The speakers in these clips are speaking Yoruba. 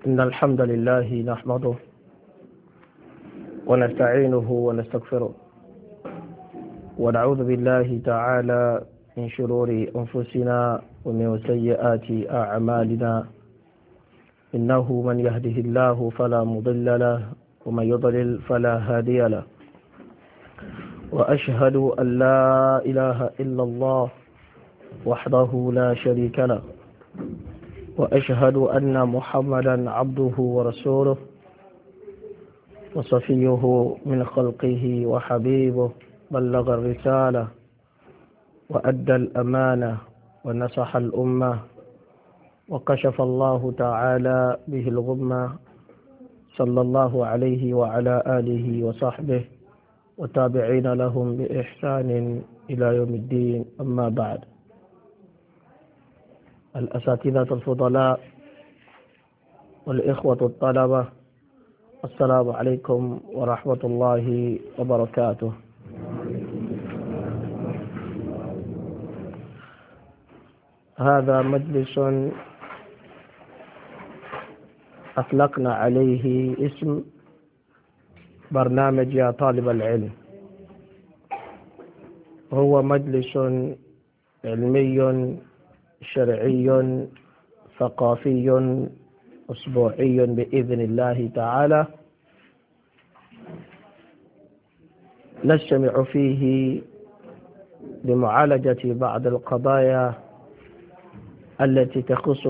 إن الحمد لله نحمده ونستعينه ونستغفره ونعوذ بالله تعالى من شرور أنفسنا ومن سيئات أعمالنا إنه من يهده الله فلا مضل له ومن يضلل فلا هادي له وأشهد أن لا إله إلا الله وحده لا شريك له وأشهد أن محمدا عبده ورسوله وصفيه من خلقه وحبيبه بلغ الرسالة وأدى الأمانة ونصح الأمة وكشف الله تعالى به الغمة صلى الله عليه وعلى آله وصحبه وتابعين لهم بإحسان إلى يوم الدين. أما بعد، الأساتذة الفضلاء والإخوة الطلبة، السلام عليكم ورحمة الله وبركاته. هذا مجلس أطلقنا عليه اسم برنامج يا طالب العلم. هو مجلس علمي شرعي ثقافي أسبوعي بإذن الله تعالى، نجتمع فيه لمعالجة بعض القضايا التي تخص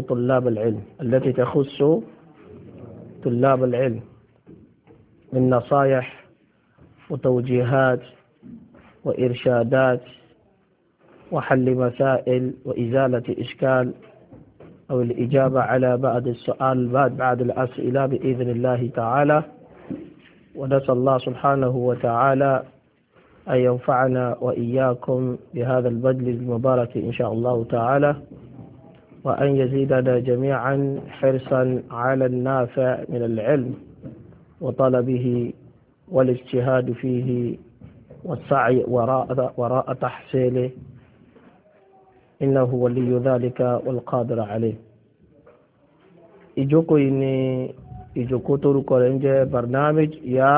طلاب العلم من نصائح وتوجيهات وإرشادات وحل مسائل وإزالة إشكال أو الإجابة على بعض السؤال بعد الأسئلة بإذن الله تعالى. ونسأل الله سبحانه وتعالى أن ينفعنا وإياكم بهذا المجلس المبارك إن شاء الله تعالى، وأن يزيدنا جميعا حرصا على النافع من العلم وطلبه والاجتهاد فيه والسعي وراء تحصيله، إنه ولي ذلك والقادر عليه. ìjókòó yìí ni ìjókòó torúkọ rẹ̀ ń jẹ́ barnamij ya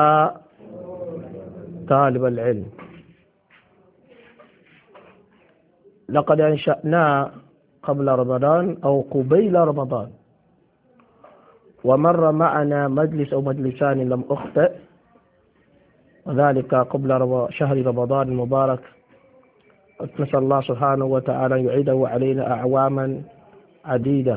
talib al-ilm. لقد أنشأناه قبل رمضان أو قبيل رمضان، ومر معنا مجلس أو مجلسان لم أخطئ، وذلك قبل شهر رمضان المبارك. نسأل الله سبحانه وتعالى يعيده علينا أعواما عديدة.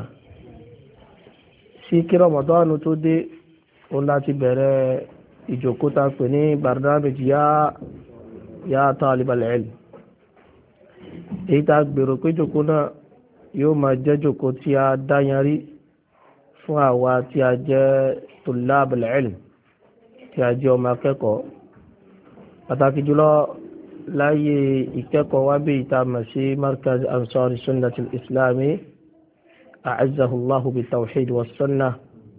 سيكي رمضان تودي ولا تبرى ìjókòó pè ní barnamij ya talib al-ilm. èyí tá gbèrò pé ìjókòó náà yóò máa jẹ́ ìjókòó tí a dáyanrí fún àwa tí a jẹ́ tullab al-ilm, tí a jẹ́ ọmọ akẹ́kọ̀ọ́, pàtàkì jùlọ láyé ìkẹ́kọ̀ọ́ wá bí ìta mọ̀ sí markaz ansari sunnati al-islami a'azzahu Allahu bi tawhid wa sunnah.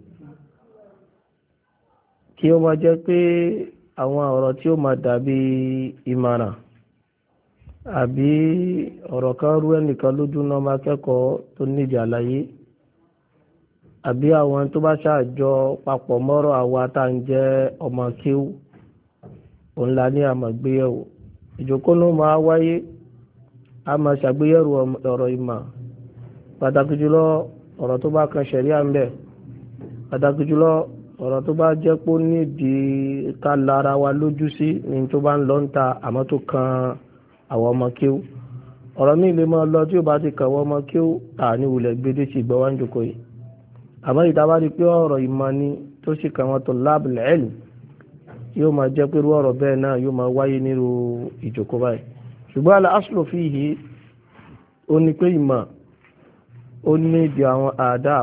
kí ó máa jẹ́ pé àwọn ọ̀rọ̀ tí ó máa dàbí ìmọ̀ràn àbí ọ̀rọ̀ kan rú ẹnìkan lójú náà máa kẹ́kọ̀ọ́ tó nídìí àlàyé, àbí àwọn tó bá ṣàjọ papọ̀ mọ́rọ̀ àwa tá ń jẹ́ ọmọ kíw, òun la ní àmọ̀gbéyẹ̀wò. ìjókòó ló máa wáyé, a máa ṣàgbéyẹ̀wò ọ̀rọ̀ ìmọ̀, pàtàkì jùlọ ọ̀rọ̀ tó bá kan ṣẹ̀ríà ń bẹ, pàtàkì jùlọ ọ̀rọ̀ tó bá jẹ́ pé ó nídìí ká lára wa lójú sí ní tó bá ń lọ ń ta àmọ́ tó kan àwọn ọmọ kíw. ọ̀rọ̀ míì lè máa lọ tí ó bá ti kàn wọ́n ọmọ kíw ní wulẹ̀ gbédé sí ìgbọ́ wá ń jókòó yìí. àmọ́ ìta bá rí pé ọ̀rọ̀ ìmọ̀ ni tó sì kàn wọ́n tullab al-ilm, yóò máa jẹ́ pé irú ọ̀rọ̀ bẹ́ẹ̀ náà yóò máa wáyé nírú ìjókòó báyìí. ṣùgbọ́n al-aslu fihi ó ní pé ìmọ̀ ó nídìí àwọn adab,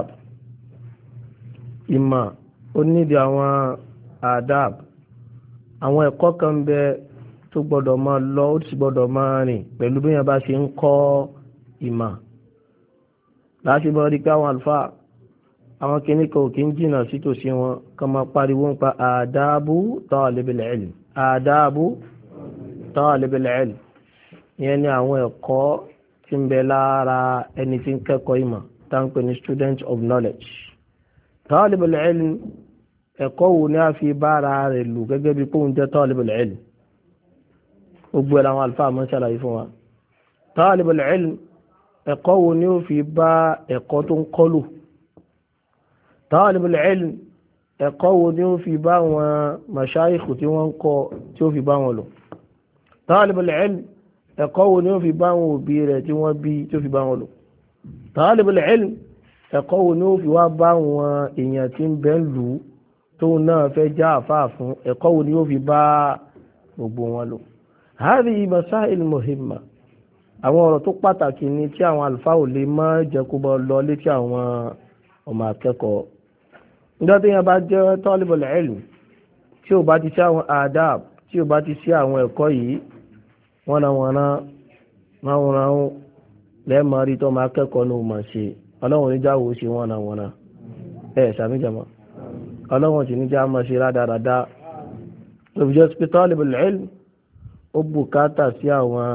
ìmọ̀ ó nídìí àwọn adab, àwọn ẹ̀kọ́ kan bẹ tó gbọ́dọ̀ máa lọ, ó sì gbọ́dọ̀ máa rìn pẹ̀lú bí wọ́n bá ṣe ń kọ́ ìmọ̀. láti bọ́ rí pé àwọn àlùfáà àwọn kìíní kan ò kí ń jìnnà sí tòsí wọn kan máa pariwo ń pa àdábù talibil ilm, àdábù talibil ilm. ìyẹn ni àwọn ẹ̀kọ́ tí ń bẹ lára ẹni tí ń kẹ́kọ̀ọ́ ìmọ̀ tá ń pè ní student of knowledge. talibul ilm ẹ̀kọ́ wo ni a fi bára rẹ̀ lò gẹ́gẹ́ bí kóhun jẹ́ talibul ilm gbogbo ẹ̀ làwọn àlùfáà mọ́ ṣàlàyé fún wa talibul ilm ẹ̀kọ́ wo ni ó fi bá ẹ̀kọ́ tó ń kọ́ lò talibul ilm ẹ̀kọ́ wo ni ó fi bá wọn mashayikh tí wọ́n ń kọ́ tí ó fi bá wọn lò talibul ilm ẹ̀kọ́ wo ni ó fi bá wọn òbí rẹ̀ tí wọ́n bí tí ó fi bá wọn lò talibul ilm ẹ̀kọ́ wo ni ó fi wá bá wọn èèyàn tí ń bẹ lù ú tóun náà fẹ́ já àfáà fún ẹ̀kọ́ wo ni ó fi bá gbogbo wọn lò hadhihi masail muhimma àwọn ọ̀rọ̀ tó pàtàkì ni tí àwọn àlùfáà ò lè má jẹ́ kó bọ́ lọ létí àwọn ọmọ akẹ́kọ̀ọ́ nígbà tí yẹn bá jẹ́ talibul ilm tí ò bá ti sí àwọn adab tí ò bá ti sí àwọn ẹ̀kọ́ yìí wọ́n náà lẹ́ẹ̀mọ́ rí tó máa kẹ́kọ̀ọ́ ní ọmọ ṣe ọlọ́run ní jáwó ṣe wọ́n náà ṣàmìjàmọ́ ọlọ́run sì ní já mọ́ ṣe rádaràdá òfìjọ́ sí talibul ilm ó bùkátà sí àwọn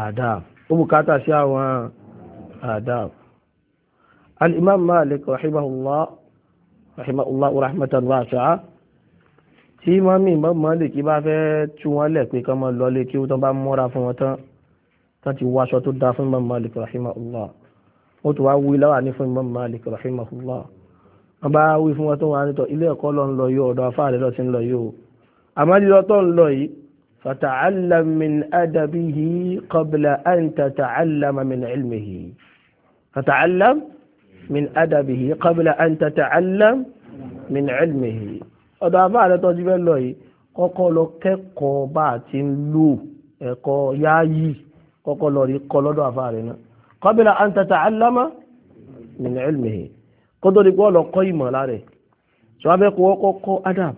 adab al-imam Malik rahimahullah rahmatan wasi'a tí mọ́mí Imam Malik bá fẹ́ tú wọn lẹ̀ pé kán mọ́ lọlé kí ó tán bá mọ́ra fún wọn tán ti wáṣọ tó dá fún Imam Malik rahimahullah ó tó wá wí láwà ní fún Imam Malik rahimahullah wọ́n bá wí fún wọn tó wà nítọ̀ ilé ẹ̀kọ́ lọ ń lọ yóò ọ̀dọ̀ afáàrẹ lọ sí ń lọ yóò àmọ́lílọ tó ń lọ yìí fata'allam min adabihi qabla an tata'allama min ilmihi fata'allam min adabihi qabla an tata'allam min ilmihi ọ̀dọ̀ afáàrẹ tó ti fẹ́ lọ yìí kọ́kọ́ lọ kẹ́kọ̀ọ́ bá ti ń lò ẹ̀kọ́ yáyì kọ́kọ́ lọ rí kọ́ lọ́dọ̀ afáàrẹ náà qabla an tata'allama min ilmihi kó tó di pé ọ̀lọ́ kọ́ ìmọ̀ lára ẹ̀ ṣọ abẹ́ kó wọ́kọ́ kọ́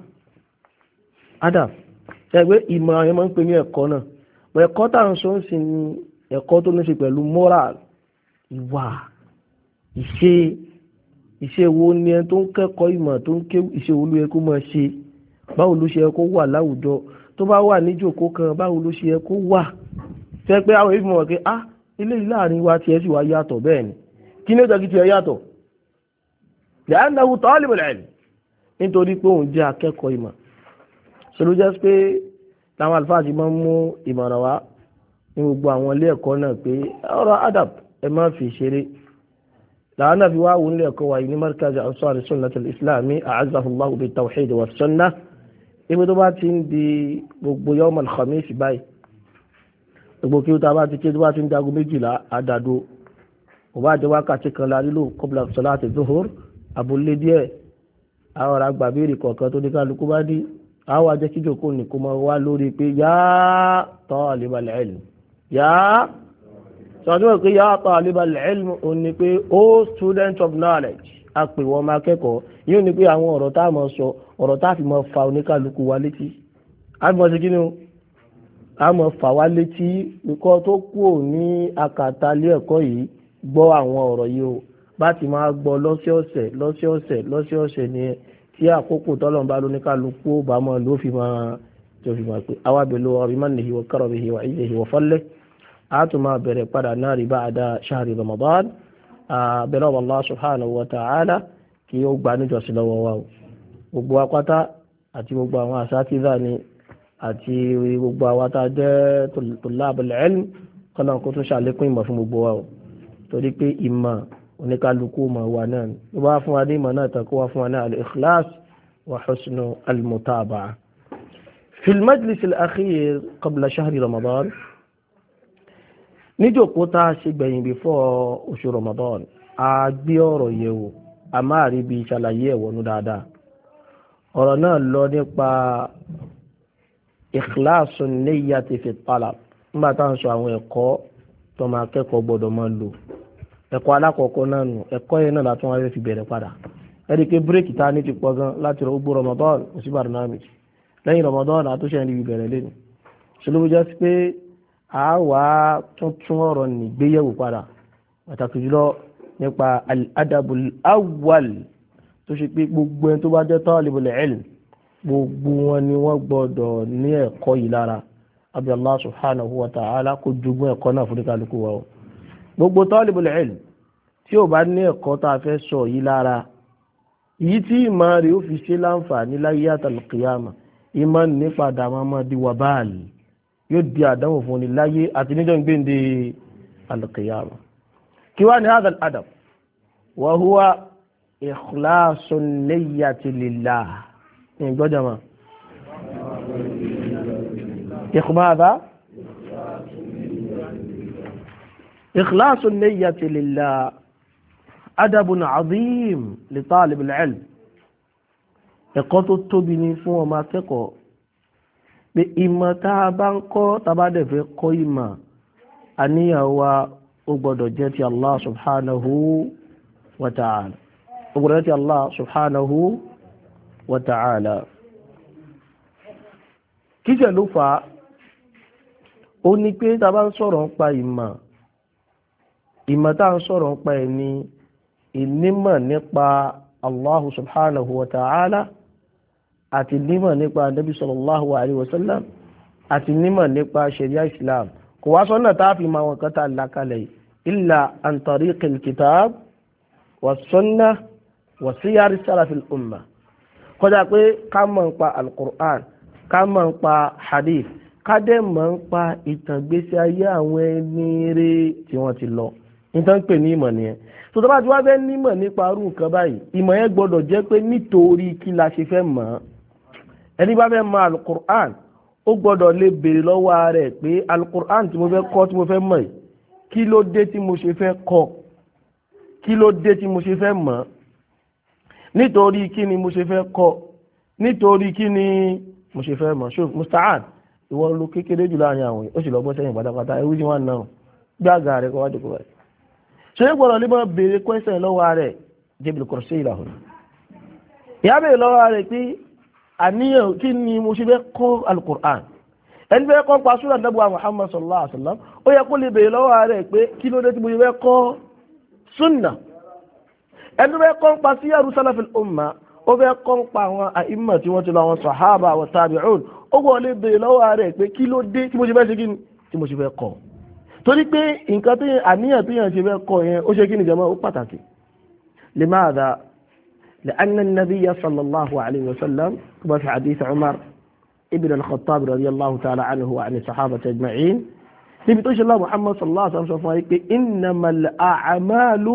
adab ṣẹ́gbẹ́ ìmọ̀ àwọn ọmọ ń pè ní ẹ̀kọ́ náà pẹ̀ ẹ̀kọ́ tá à ń sọ ń sìn ní ẹ̀kọ́ tó ní ṣe pẹ̀lú moral ìwà ìṣe wo ni ẹni tó ń kẹ́kọ̀ọ́ ìmọ̀ tó ń ké ìṣe wo ló yẹ kó máa ṣe báwo ló ṣe yẹ kó wà láwùjọ tó bá wà níjòkó kan báwo ló ṣe yẹ kó wà ṣẹ́ pé àwọn ìfimọ̀ pé ilé láàrin wa tiẹ̀ sì wá yàtọ̀ bẹ́ẹ̀ ni kí ní ó jẹ́ kí tiẹ̀ yàtọ̀ lẹ́yìnnáwó talibul ilm nítorí pé òun jẹ́ akẹ́kọ̀ọ́ ìmọ̀ ṣolú jẹ́ pé láwọn àlùfáà ti máa ń mú ìmọ̀ràn wá ní gbogbo àwọn ilé ẹ̀kọ́ náà pé ọ̀rọ̀ adab ẹ má fi ṣeré làwọn náà fi wá wò nílé ẹ̀kọ́ wáyé ní markaz ansar sunnah al-islami a'azzahullahu bit tawhid wa sunnah ibi tó bá ti ń di gbogbo yawm al-khamis báyìí gbogbo kí ó ta bá ti ké tó bá ti ń dago 12 àdàdo kò bá jẹ́ wákàtí kan la lílò qabla salati zuhur abúlé díẹ̀ àwọn ará gbàbéèrè kọ̀ọ̀kan tó ní kálukú bá dí àwọn ajẹ́ kíjòkó ní kó máa wá lórí pé yá talibal ilm yá sọ́dún pé yá talibal ilm ò ní pé ó student of knowledge a pè wọ́n máa kẹ́kọ̀ọ́ yóò ní pé àwọn ọ̀rọ̀ tá a máa sọ ọ̀rọ̀ tá a fi máa fa oníkálukú wa létí a fi máa ṣe kí ni o a máa fà wá létí nǹkan tó kù ní akàtàlé ẹ̀kọ́ yìí gbọ́ àwọn ọ̀rọ̀ yìí o bá ti máa gbọ́ lọ́sẹ̀ọ̀sẹ̀ ni tí àkókò tọ́lọ̀ bá lóníkálukú bá mọ́ ló fi máa pé awábẹ̀lú ọ̀rìmánìhì wa karamihi wa izzihi wa fadlihi a tún máa bẹ̀rẹ̀ padà náà rí ba'da shahri Ramadan bẹ̀rẹ̀ Allah subhanahu wa ta'ala kí ó gbà níjọsìn lọ́wọ́ wa gbogbo apáta àti gbogbo àwọn asatiza ni àti gbogbo àwọn tá a jẹ́ tullabul ilm kọ́nà kó tún ṣàlékún ìmọ̀ fún gbogbo wa torí pé ìmọ̀ oníkálukú ma wà náà ní wá fún wa ní ìmọ̀ náà tàkó wá fún wa náà al-ikhlas wa husnu al-mutaba'a fi al-majlis al-akhir qabla shahri Ramadan níjòkó tá a ṣe gbẹ̀yìn before oṣù Ramadan a gbé ọ̀rọ̀ yẹ̀wò a máa rí bí ṣàlàyé ẹ̀wọ̀nú dáadáa ọ̀rọ̀ náà lọ nípa ikhlasu niyyati fi talab nígbà tá à ń sọ àwọn ẹ̀kọ́ tó máa kẹ́kọ̀ọ́ gbọ́dọ̀ máa lò ẹ̀kọ́ alákọ̀ọ́kọ́ náà nù ẹ̀kọ́ yẹn náà látún wáyé fi bẹ̀rẹ̀ padà ẹ̀rí pé bírèkì tá a ní ti pọ̀ gan láti rọ gbogbo Ramadan òsì barnamij lẹ́yìn Ramadan àtúnṣe ní ibi bẹ̀rẹ̀ lẹ́nu ṣùgbọ́n jẹ́ sí pé a wà tuntun ọ̀rọ̀ nígbéyẹ̀wò padà pàtàkì jùlọ nípa al-adabul awwal tó ṣe pé gbogbo ẹni tó bá jẹ́ talibul ilm gbogbo wọn ni wọ́n gbọ́dọ̀ ní ẹ̀kọ́ yìí lára abi Allah subhanahu wa ta'ala kó jogún ẹ̀kọ́ náà fún kálukú wa o gbogbo talibul ilm tí ó bá ní ẹ̀kọ́ tá a fẹ́ sọ yìí lára èyí tí ìmọ̀ rẹ̀ ó fi ṣe láǹfààní láyé àtàlùkìyàmà ìmọ̀ ní padà máa di wàbáàlì yóò di àdánwò fún ni láyé àti níjọ́ gbéǹde àlùkìyàmà. kí wá ní hadal adab wa huwa ikhlasun niyyati lillah ìgbọ́jà máa ماذا؟ إخلاص النية لله أدب عظيم لطالب العلم ẹ̀kọ́ tó tóbi ní fún ọmọ akẹ́kọ̀ọ́ pé ìmọ̀ tá a bá ń kọ́ tá a bá dẹ̀ fẹ́ kọ́ ìmọ̀ àníyàn wa ó gbọ́dọ̀ jẹ́ ti Allah subhanahu wa ta'ala ó gbọ́dọ̀ jẹ́ ti Allah subhanahu wa ta'ala. kíṣẹ̀ ló fà á ó ní pé tá a bá ń sọ̀rọ̀ nípa ìmọ̀ tá a ń sọ̀rọ̀ nípa ẹ̀ ní ìnímọ̀ nípa Allah subhanahu wa ta'ala àti nímọ̀ nípa Nabi sallallahu alaihi wasallam àti nímọ̀ nípa sharia Islam kò wá sọ́nà tá a fi máa wọn kan tá a lákalẹ̀ illa an tariqil kitab wa sunnah wa siyar salafil ummah kọjá pé ká mọ̀ nípa al-Qur'an ká mọ̀ nípa hadith ká dẹ̀ mọ̀ nípa ìtàngbésí ayé àwọn ẹni rere tí wọ́n ti lọ nítorí pé ní ìmọ̀ nìyẹn tó tó bá ti wá fẹ́ nímọ̀ nípa irú nǹkan báyìí ìmọ̀ yẹn gbọ́dọ̀ jẹ́ pé nítorí kí la ṣe fẹ́ mọ̀ ọ́ ẹni bá fẹ́ mọ̀ alukur'an ó gbọ́dọ̀ lè béèrè lọ́wọ́ rẹ̀ pé alukur'an tí mo fẹ́ kọ́ tí mo fẹ́ mọ̀ yìí kí ló dé tí mo ṣe fẹ́ kọ́ kí ló dé tí mo ṣe fẹ́ mọ̀ nítorí kí ni mo ṣe fẹ́ kọ́ nítorí kí ni mo ṣe fẹ́ mọ̀ ṣó musta'an ìwọ ló kékeré jù láàrin àwọn ó sì lọ bọ́ sẹ́yìn pátápátá ewu tí wọ́n náà gbága rẹ̀ kọ́ wájú kọ́ báyìí ṣe é gbọ́dọ̀ lè máa béèrè kwẹ́sẹ̀ lọ́wọ́ rẹ̀ jẹ́bi kọ̀ọ̀ṣẹ́ ìlàhùn ìyá béèrè lọ́wọ́ rẹ̀ pé àníyàn kí ni mo ṣe fẹ́ kọ́ alukur'an ẹni fẹ́ kọ́ pa súnà nàbùwà Muhammad sallallahu alaihi wa sallam ó yẹ kó lè béèrè lọ́wọ́ rẹ̀ pé kí ló dé tí mo ṣe fẹ́ kọ́ súnà ẹni fẹ́ kọ́ pa síyàrú salafil umma ó fẹ́ kọ́ pa àwọn àìmọ̀ tí wọ́n ti lọ àwọn sàhábà àwọn tabi'un ó gbọ́dọ̀ lè béèrè lọ́wọ́ rẹ̀ pé kí ló dé tí mo ṣe fẹ́ ṣe kí ni tí mo ṣe fẹ́ kọ́ torí pé nǹkan tí àníyàn tí yàn ṣe fẹ́ kọ́ yẹn ó ṣe kí ni jàmáà ó pàtàkì limadha li'anna an-nabiyya sallallahu alayhi wa sallam kama fi hadith Umar ibn al-Khattab radiyallahu ta'ala anhu wa 'an as-sahabati ajma'in níbi tó ṣe lọ́wọ́ Muhammad sallallahu alayhi wa sallam sọ fún wa pé innamal a'malu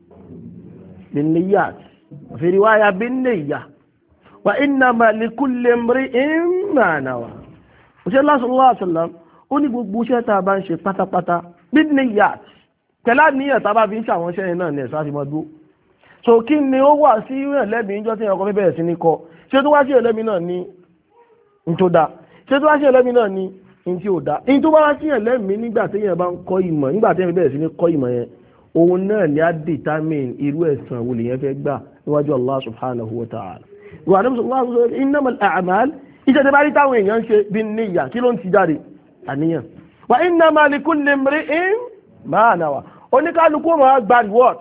bin-niyyat fi riwaya bin-niyyah wa innama likulli imri'in ma nawa sallallahu alayhi wa sallam ó ní gbogbo iṣẹ́ tá a bá ń ṣe pátápátá bidniyat pẹ̀lá níyàn tá a bá fi ń ṣàwọn iṣẹ́ yẹn náà ní ẹ̀sán àti mọ́ dúró so kí ni ó wà sí ẹlẹ́mìí níjọ́ tí ẹ̀kọ́ bẹ̀rẹ̀ sí ní kọ́ ṣé tó wá sí ẹlẹ́mìí náà ní ní tó dáa ṣé tó wá sí ẹlẹ́mìí náà ní ní tí ò dáa ní tó bá wá sí ẹlẹ́mìí nígbà tí èèyàn bá ń kọ́ ìmọ̀ nígbà tí èèyàn bẹ̀rẹ̀ sí ní kọ́ ìmọ̀ yẹn òun náà ni á determine irú ẹ̀san wo lèyàn fẹ́ gbà níwájú Allah subhanahu wa ta'ala wà ní sọ́kọ́ innamal a'mal iṣẹ́ tí bá rí táwọn èèyàn ń ṣe bí níyà kí ló ń ti jáde àníyàn wa innama likulli imri'in ma nawa oníkálukú máa gba reward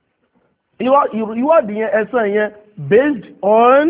reward yẹn ẹ̀san yẹn based on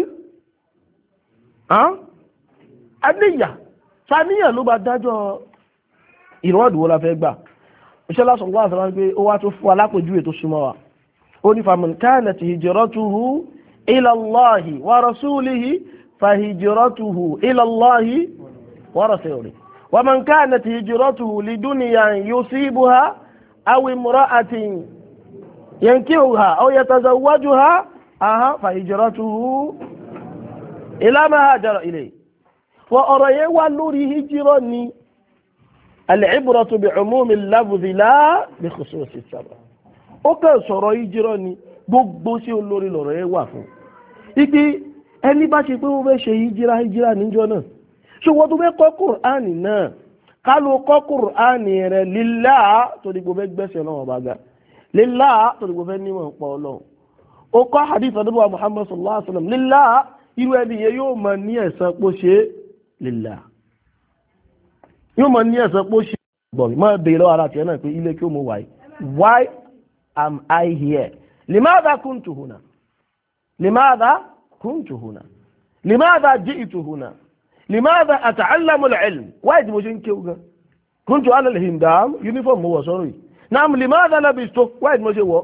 àníyàn sàníyàn ló bá dájọ́ reward wo la fẹ́ gbà òṣèlú sallallahu alaihi wasallam pé ó wá tó fún alápòjúwe tó súnmọ́ wa ó ní faman kanat hijratuhu ila Allahi wa rasulihi fa hijratuhu ila Allahi wa rasulihi ومن كانت هجرته لدنيا يصيبها أو امرأة ينكحها أو يتزوجها فهجرته إلى ما هاجر إليه وأرى ولوري هجرني العبرة بعموم اللفظ لا بخصوص السبب ó kàn sọ̀rọ̀ hijrani gbogbo sí olórí lọ̀rọ̀ yẹn wà fún ipe ẹni bá ṣe pé ó fẹ́ ṣe hijira níjọ́ náà ṣùgbọ́n tó fẹ́ kọ́ kùránì náà ká ló kọ́ kùránì rẹ̀ lílá tó dìgbò fẹ́ gbẹ́sẹ̀ náà wọ́n bá ga lílá tó dìgbò fẹ́ níwọ̀n pọ̀ ọlọ́run ó kọ́ hadith adébọ̀wá Muhammad sallallahu alaihi wa sallam lílá irú ẹni yẹn yóò mọ ní ẹ̀san pọ̀ ṣe lílá yóò mọ ní ẹ̀san pọ̀ ṣe gbọ̀n mọ́ bèèrè lọ́wọ́ ara tiẹ̀ náà pé ilé kí ó mọ wáyé why am I here limadha kuntu huna limadha kuntu huna limadha ji'tu huna لماذا أتعلم العلم وايد مشين كيوغا كنت على الهندام يونيفورم هو سوري نعم لماذا لبسته وايد مشين هو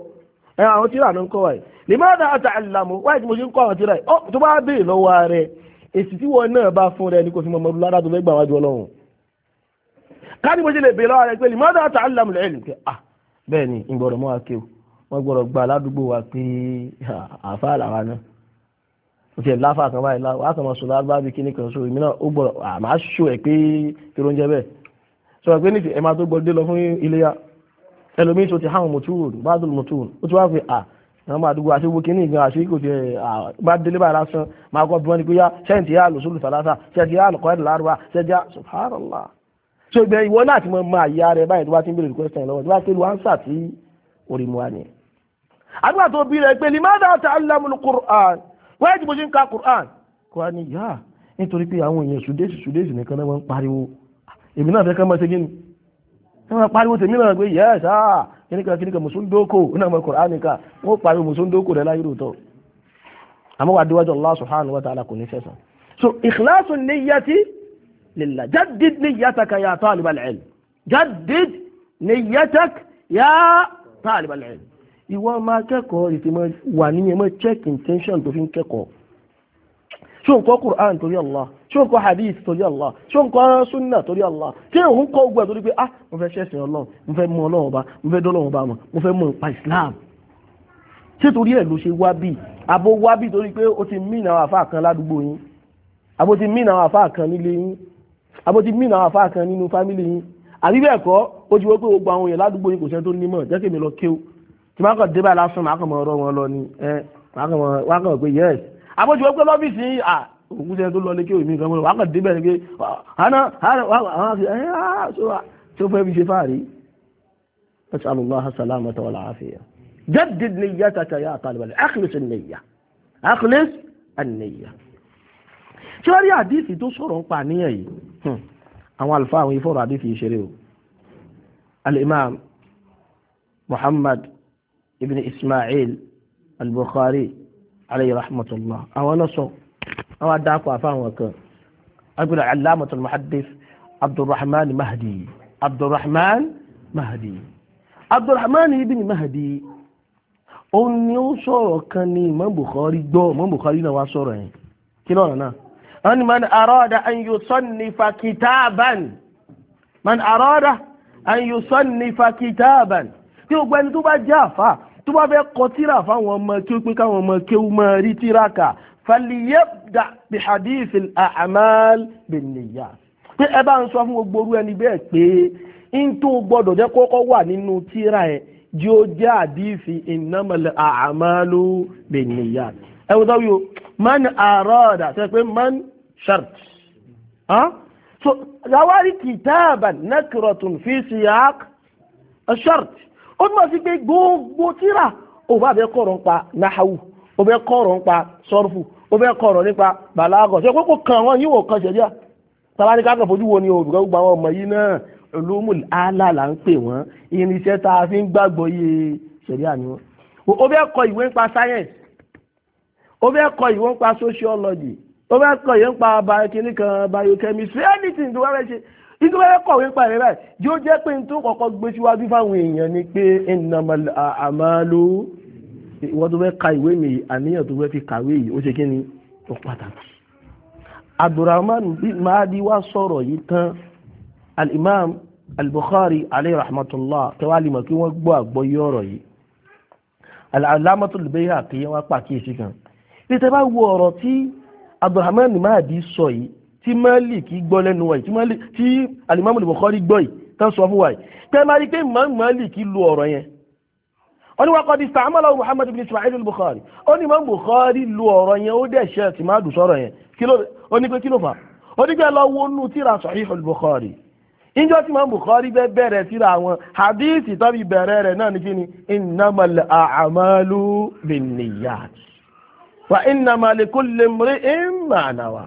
àwọn tíra ló ń kọ́ wa yìí limadha ata'allamu wáyé tí mo ṣe ń kọ́ àwọn tíra yìí tó bá béèrè lọ́wọ́ rẹ̀ èsì tí wọn náà bá fún rẹ̀ ní kò fi mọ̀ lára tó fẹ́ gbà wájú ọlọ́run ká ní mo ṣe lè béèrè lọ́wọ́ rẹ̀ pé limadha ata'allamu al-ilm bẹ́ẹ̀ ni ìgbọ̀rọ̀ mọ́ akéwò wọ́n gbọ́dọ̀ gba aládùúgbò wa pé àfáà làwa náà ó ti ẹ̀ láfà kan báyìí láwọ́ àkàmọ̀ sọ̀rọ̀ àgbà kíní kan sórí mi náà ó gbọ́dọ̀ àmà ṣó ẹ̀ pé kí ló ń jẹ́ bẹ́ẹ̀ sọ pé nífi ẹ̀ máa tó gbọ́dọ̀ dé lọ fún iléyà ẹlòmíín tó ti háwọn mọ̀túùn bádùn mọ̀túùn ó ti wá fi àwọn àdúgbò àṣewó kíní ìgbà àṣewó kò tiẹ̀ bá délé báyìí lásán máa kọ́ bí wọ́n ní pé yá ṣẹ́ǹtì yá lòsùlù fàlásà ṣẹ́ǹtì yá lọ́kọ́ ẹ̀dùn lárúbá ṣẹ́jà subhanallah so ìgbẹ́ ìwọ náà ti mọ máa yá rẹ báyìí tó bá ti ń béèrè question lọ́wọ́ tó bá pé lu ánsà tí orí mu wá ni. àdúrà tó bí rẹ pé limadha ta'allamul Qur'an wọ́n ti bó ṣe ń ka Qur'an kó wá ní yá nítorí pé àwọn èèyàn ṣùdẹ́sì nìkan náà wọ́n ń pariwo èmi náà fẹ́ kọ́ mọ́ ṣe gíní wọ́n máa pariwo tèmi náà pé yẹ́s kíníkà mùsùlùmí náà mọ́ Qur'an nìkan wọ́n pariwo mùsùlùmí rẹ̀ láyé rò àmọ́ wà díwájú Allah subhanahu wa ta'ala kò ní sẹ́sàn. so ikhlasu niyyati lillah jaddid niyyataka ya talib al-ilm jaddid niyyataka ya talib al-ilm ìwọ máa kẹ́kọ̀ọ́ ìfimọ́ wà níyẹn mọ́ check intention tó fi ń kẹ́kọ̀ọ́ ṣó ń kọ́ Qur'an torí Allah ṣó ń kọ́ hadith torí Allah ṣó ń kọ́ sunna torí Allah tí òun kọ́ ogun ẹ̀ torí pé mo fẹ́ ṣẹ̀sìn Ọlọ́run mo fẹ́ mọ Ọlọ́run ọba mo fẹ́ dọ́lọ́run ọba mọ̀ mo fẹ́ mọ nípa Islam ṣé torí ẹ̀ ló ṣe wá bí abo wá bí torí pé ó ti mí àwọn àfáà kan ládùúgbò yín abo ti mí àwọn àfáà kan nílé yín abo ti mí àwọn àfáà kan nínú fámìlì yín àbí bẹ́ẹ̀ kọ́ ó ti wọ́n pé gbogbo àwọn èèyàn ládùúgbò yín kò sẹ́ni tó nímọ̀ jẹ́ kí mi lọ kéw tí máa kàn dé báyìí lásán máa kàn mọ ọ̀rọ̀ wọn lọ ni máa kàn pé yẹ́s abo ti wọ́n pé lọ́fíìsì òkú sẹ́ni tó lọ lé kéw mi kan mọ́ wàá kàn dé bẹ́ẹ̀ ni pé tó fẹ́ fi ṣe fáàrí nasallallahu salamata wal afiya. جدد نيتك يا طالب العلم اخلص النية اخلص النية ṣé wá rí àdífì tó sọ̀rọ̀ ń pa àníyàn yìí àwọn àlùfáà àwọn ìfọ̀rọ̀ àdífì ìṣeré o al-imam Muhammad ibn Ismail al-Bukhari alayhi rahmatullah àwọn lọ́sọ̀ àwọn adákọ̀ àfáwọn kan agbèrè alamatul muhaddith Abdurrahman ibn Mahdi òun ni ó sọ̀rọ̀ kan ní Imam Bukhari gbọ́ Imam Bukhari náà wá sọ̀rọ̀ yẹn kí lọ́rọ̀ náà wọ́n ni man arada an yusannifa kitaban tí ó gbẹ́ni tó bá jẹ́ àfá tó bá fẹ́ kọ tíra fáwọn ọmọ kí ó pé káwọn ọmọ kí ó mọ rí tíra kà falyabda bi hadith al-a'mal bin-niyyat pé ẹ bá ń sọ fún gbogbo orú ẹni bẹ́ẹ̀ pé in tó gbọ́dọ̀ jẹ́ kọ́kọ́ wà nínú tíra ẹ̀ jí ó jẹ́ àdífi innamal a'malu binniyat ẹwọ́n tó wíwọ́ man arada tẹ́ pé man shart so yàwárí kitaban nakratun fi siyaq shart ó túnmọ̀ sí pé gbogbo tíra ó bá bẹ́ kọ̀rọ̀ nípa nahawu ó bẹ́ kọ̀rọ̀ nípa sọ́rfù ó bẹ́ kọ̀rọ̀ nípa balagọ̀ ṣe kókó kan wọn yíwò kan ṣẹ̀díà tàbí ká kàn fojú wo ni òbí gbogbo àwọn ọmọ yìí náà ulumul ala là ń pè wọ́n irinṣẹ́ tá a fi ń gbàgbọ́ yé ṣẹ̀ríà ni wọ́n. ó bẹ́ẹ̀ kọ ìwé nípa science ó bẹ́ẹ̀ kọ ìwé nípa sociology ó bẹ́ẹ̀ kọ ìwé nípa biochemistry anything tó wá fẹ́ ṣe ìdí wọ́n fẹ́ kọ̀wé nípa rẹ̀ báyìí yóò jẹ́ pé n tó kọ́kọ́ gbé síwájú fáwọn èèyàn ni pé innamal a'malu ìwọ́n tó fẹ́ ka ìwé mi àníyàn tó fẹ́ fi kàwé yìí ó ṣe kí ni ó pàtàkì. Abdurrahman Mahdi wá sọ̀rọ̀ yìí tán al-imam al-Bukhari alayhi rahmatullah tẹwàá lè mọ̀ kí wọ́n gbọ́ àgbọ́yé ọ̀rọ̀ yìí al-Allamatul Bayhaqi wá pàkíyèsí kan bí tẹ́ bá wo ọ̀rọ̀ tí Abdurrahman Mahdi sọ yìí tí Málíkì gbọ́ lẹ́nu wa yìí tí al-imam al-Bukhari gbọ́ yìí tán sọ fún wa yìí tẹ́ máa rí pé Málíkì lu ọ̀rọ̀ yẹn ó ní waqad ista'malahu Muhammad ibn Ismail al-Bukhari ó ní Imam Bukhari lu ọ̀rọ̀ yẹn ó dẹ̀ ṣe ti máa dùn sọ̀rọ̀ yẹn ó ní pé kí ló fà ó ní pé lọ wo nú tíra Sahih al-Bukhari ìjọ tí Imam Bukhari bẹ́ bẹ̀rẹ̀ tíra àwọn hadithi tàbí bẹ̀rẹ̀ rẹ̀ náà ní kí ni innamal a'malu binniyat wa innama likulli imri'in ma nawa.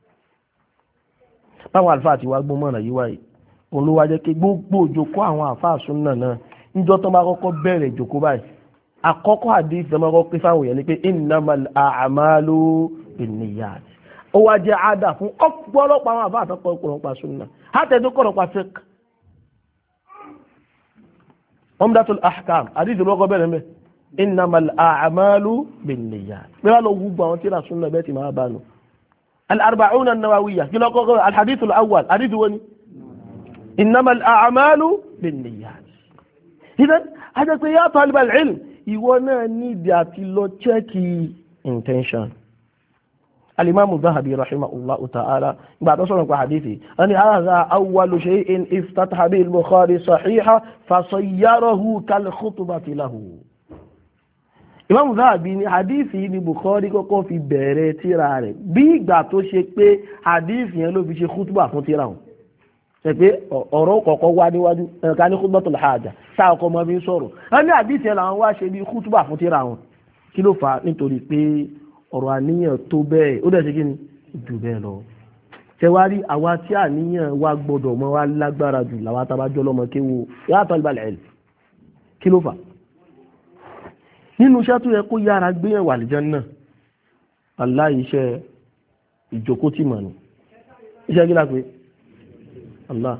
báwọn àlùfáà ti wá gbọ́mọ̀nà yìí wáyé olúwa jẹ́ kí gbogbo òjòkó àwọn àfáà súnnà náà níjọ́ tó bá kọ́kọ́ bẹ̀rẹ̀ ìjòkó báyìí àkọ́kọ́ hadithi tó máa kọ́kọ́ pé fáwọn èèyàn ni pé innamal a'malu binniyat ó wá jẹ́ àdá fún ọ̀pọ̀lọpọ̀ àwọn àfáà àtọ́kọ̀ ọ̀pọ̀lọpọ̀ súnnà hátẹ́ tó kọ̀rọ̀ pa fiqh Umdatul Ahkam àdíjì lọ́kọ́ bẹ̀rẹ̀ mẹ́ innamal a'malu binniyat bí wọ́n lọ gbogbo àwọn tíra súnà bẹ́ẹ̀ ti máa bá nù. al-arba'un an-nawawiyya kí lọ́kọ́ al-hadith al-awwal hadith wo ni innamal a'malu binniyat. idan ajẹ́ pé ya talib al-ilm ìwọ náà níbi àti lọ chẹ́kì intention. الإمام الذهبي رحمه الله تعالى بعد صنع حديثي أن هذا أول شيء افتتح به البخاري صحيحا فصيره كالخطبة له. Imam Zahabi ní hadithi ní Bukhari kọ́kọ́ fi bẹ̀rẹ̀ tírà rẹ̀ bí ìgbà tó ṣe pé hadithi yẹn ló fi ṣe khutba fún tírà wọn. Ṣé pé ọ̀rọ̀ kọ̀ọ̀kan wá níwájú ká ní khutbatul haja sáà ọkọ̀ ọmọ bí ń sọ̀rọ̀. Wọ́n ní hadithi yẹn làwọn wá ṣe bí khutba fún tírà wọn. Kí ló fà á? Nítorí pé ọ̀rọ̀ àníyàn tó bẹ́ẹ̀ ó dẹ̀ ṣe kí ni jù bẹ́ẹ̀ lọ. Ṣé wá rí àwa tí àníyàn wa gbọ́dọ̀ mọ́ wá lágbára jù làwa tá a bá jọ lọ́mọ kéwu ya talibal ilm. Kí ló fà? Nínú iṣẹ́ tó yẹ kó yára gbéyàn wà àlìjánnà aláì iṣẹ́ ìjókòó tì mọ̀ ni. Iṣẹ́ kí lápé? Allah.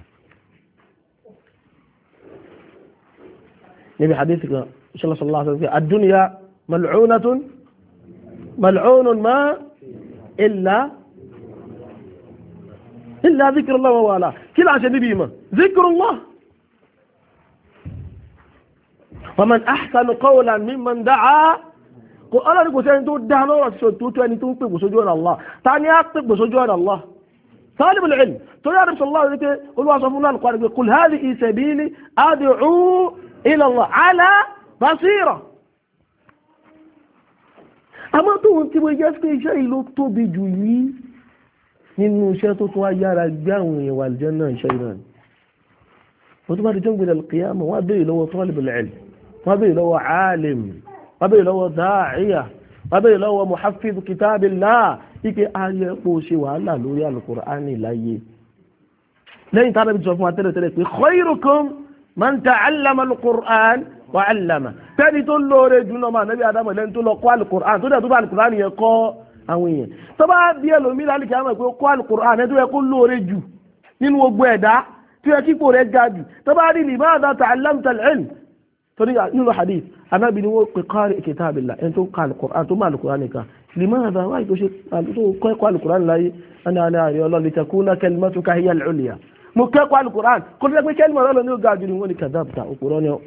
Níbi hadith kan, Sallallahu alaihi wasallam ad-dunya mal'unatun ملعون ما إلا ذكر الله ووالاه كلا عشان نبي ما ذكر الله ومن أحسن قولا ممن دعا قال لك وسين تو دهنو تو أني تو بسجود الله ثاني أكتب بسجود الله طالب العلم تو يا رسول الله قل وصفنا القرآن قل هذه سبيلي أدعو إلى الله على بصيرة. Àmọ́ tó ń tí mo jẹ́ pé iṣẹ́ yìí ló tóbi jù yìí nínú iṣẹ́ tó tún wá yára gbé àwọn èèyàn wà àlìjánnà iṣẹ́ ìran. Wọ́n tó bá di jọ́ gbé al-qiyāmah wọ́n á béèrè lọ́wọ́ talib al-ilm, wọ́n á béèrè lọ́wọ́ alim, wọ́n á béèrè lọ́wọ́ da'iya, wọ́n á béèrè lọ́wọ́ muhaffiz kitabillah ike ayé pò ṣe wàhálà lórí al-Qur'ani láyé. Lẹ́yìn tá a bẹ̀rẹ̀ sọ fún wa tẹ́lẹ̀ pé khayrukum man ta'allama al-Qur'an wa 'allama tẹ́ni tó lóore jùlọ máa nẹ́bí Ádámù lẹ́ni tó lọ kọ́ alukur'an tó dẹ̀ tó bá alukur'an yẹn kọ́ àwọn èèyàn tó bá bí ẹlòmíì lálẹ́ kí á mọ̀ pé ó kọ́ alukur'an ẹ̀ tó yẹ kó lóore jù nínú gbogbo ẹ̀dá tó yẹ kíkó rẹ̀ ga jù tó bá rí limadha ta'allamta al-'ilm tó ní nínú hadith anábì ni wọ́n pe qari kitabillah ẹni tó kọ́ alukur'an tó má alukur'an nìkan limadha wáyé tó ṣe tó kọ́ alukur'an láyé ẹni àná àrí ọlọ́ litakuna kalimatuka hiya al-'ulya mo kẹ́kọ̀ọ́ alukur'an kó ló dẹ́ pé kẹ́lìmọ̀ ọlọ́ ní ó ga jù ní wọ́n ní kadhabta òpòrọ́ ni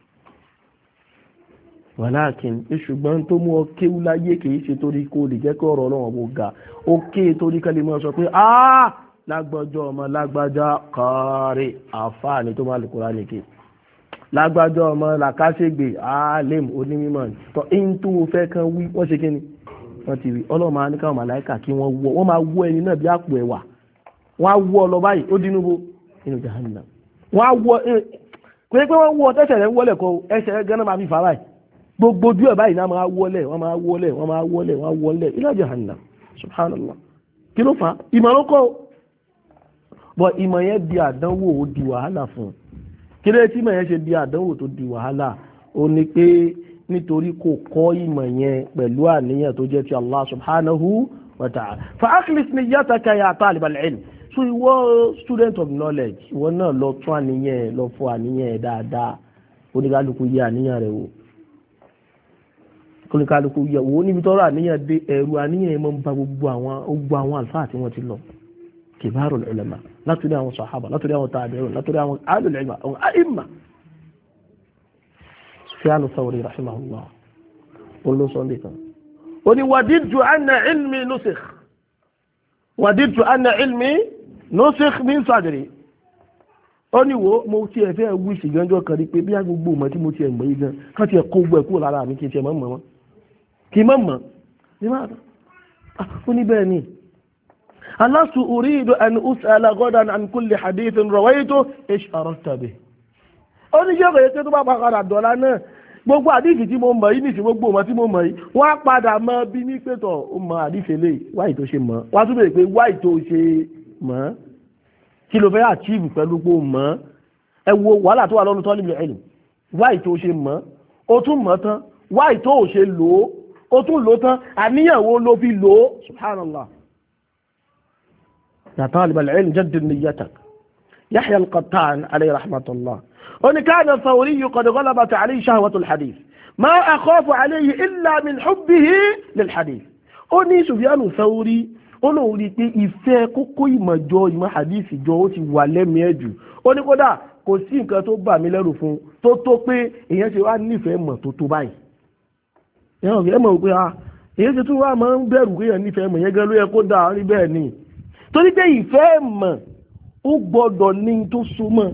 wàláàkín ṣùgbọ́n tó mú ọ kéwú láyé kìí ṣe torí kó lè jẹ́ kí ọ̀rọ̀ ọlọ́wọ́ bó ga ó ké torí kẹ́lẹ́ mọ́ sọ pé lágbájọ́ ọmọ lágbájá kọ́ọ̀rẹ́ àfáàní tó máa lùkúrá nìke lágbájọ́ ọmọ làkàṣègbè àálẹ́mù onímọ̀ tó ń tó fẹ́ kan wí wọ́n ṣe kíni wọ́n ti rí ọlọ́mọ aníkàwọn màláìkà kí wọ́n máa wọ́ ẹni náà bí àpò ẹ̀wà wọ́n á wọ́ ọ lọ báyìí ó dínú bo inú jahannam wọ́n á wọ́ pé wọ́n wọ́ tẹ́sẹ̀ rẹ̀ wọlé kọ ẹsẹ̀ rẹ̀ gánà máa fi fà báyìí gbogbo ojú ẹ̀ báyìí náà máa wọlé wọ́n máa wọlé wọ́n máa wọlé wọ́n wọlé ila jahannam subhanallah kí ló fà á ìmọ̀ ló kọ́ bọ́ ìmọ̀ yẹn di àdánwò ó di wàhálà fún un kí ló tí ìmọ̀ yẹn ṣe di àdánwò tó di wàhálà ó ní pé nítorí kò kọ́ ìmọ̀ yẹn pẹ̀lú àníyàn tó jẹ́ ti Allah subhanahu wa ta'ala fa akhlis niyyataka ya talib al-ilm so ìwọ student of knowledge ìwọ náà lọ tún àníyàn lọ fọ àníyàn dáadáa oníkálukú yẹ àníyàn rẹ̀ wò oníkálukú yẹ wò níbi tọ́rọ àníyàn dé ẹ̀rù àníyàn yẹn máa ń ba gbogbo àwọn àlùfáà tí wọ́n ti lọ kibarul ulama látòrí àwọn sàhábà látòrí àwọn tabi'un látòrí àwọn ahlul ilm àwọn a'imma Sufyan Thawri rahimahullah olóṣọ́ndé kan ó ní wadidtu anna ilmi nusikh min sadri ó ní wo mo ti ẹ̀ fẹ́ wí sí gánjọ́ kan rí pé bí agbègbè mọ̀ tí mo ti ẹ̀ mọ̀ yìí gan kan ti ẹ̀ kó gbọ́ ẹ̀ kúrò lára mi kí n ti ẹ̀ mọ̀ mọ́ kí n mọ̀ ní máa ó ní bẹ́ẹ̀ ni alastu uridu an us'ala ghadan an kulli hadithin rawaytu ish aradta bih ó ní ṣé kò yẹ kí tó bá padà dọ̀la náà gbogbo àdìsí tí mo mọ̀ yìí nìsí gbogbo ọmọ tí mo mọ̀ yìí wọ́n á padà mọ bí ní pẹ̀tọ̀ ó mọ àdìsí lè wáyì tó ṣe mọ̀ wọ́n á tún bèèrè pé wáyì tó ṣe mọ̀ kí ló fẹ́ achieve pẹ̀lú pé ó mọ̀ ẹ wo wàhálà tó wà lọ́nu talib al-ilm wáyì tó ṣe mọ̀ ó tún mọ̀ tán wáyì tó ṣe lò ó tún lò tán àníyàn wo ló fi lò ó subhanallah ya talib al-ilm jaddid niyyatak Yahya al-Qattan alayhi rahmatullah ó ní káàdà Thawri qad ghalabat alayhi shahwatul hadith ma akhafu alayhi illa min hubbihi lil hadith. Ó ní Sufyanu Thawri ó lóun rí pé ìfẹ́ kókó ìmọ̀jọ ìmọ̀ hadith jọ ó ti wà lẹ́mìí ẹ̀jù. Ó ní kódà kò sí nǹkan tó bà mí lẹ́rù fún tó pé èèyàn ṣe wá nífẹ̀ẹ́ mọ̀ tó báyìí. Èèyàn mọ̀ pé èyí ṣe tún wá máa ń bẹ̀rù kéèyàn nífẹ̀ẹ́ mọ̀ yẹn gan ló yẹ kó dáa rí bẹ́ẹ̀ ni. Torí pé ìfẹ́ mọ̀ ó gbọ́dọ̀ ní tó so mọ́.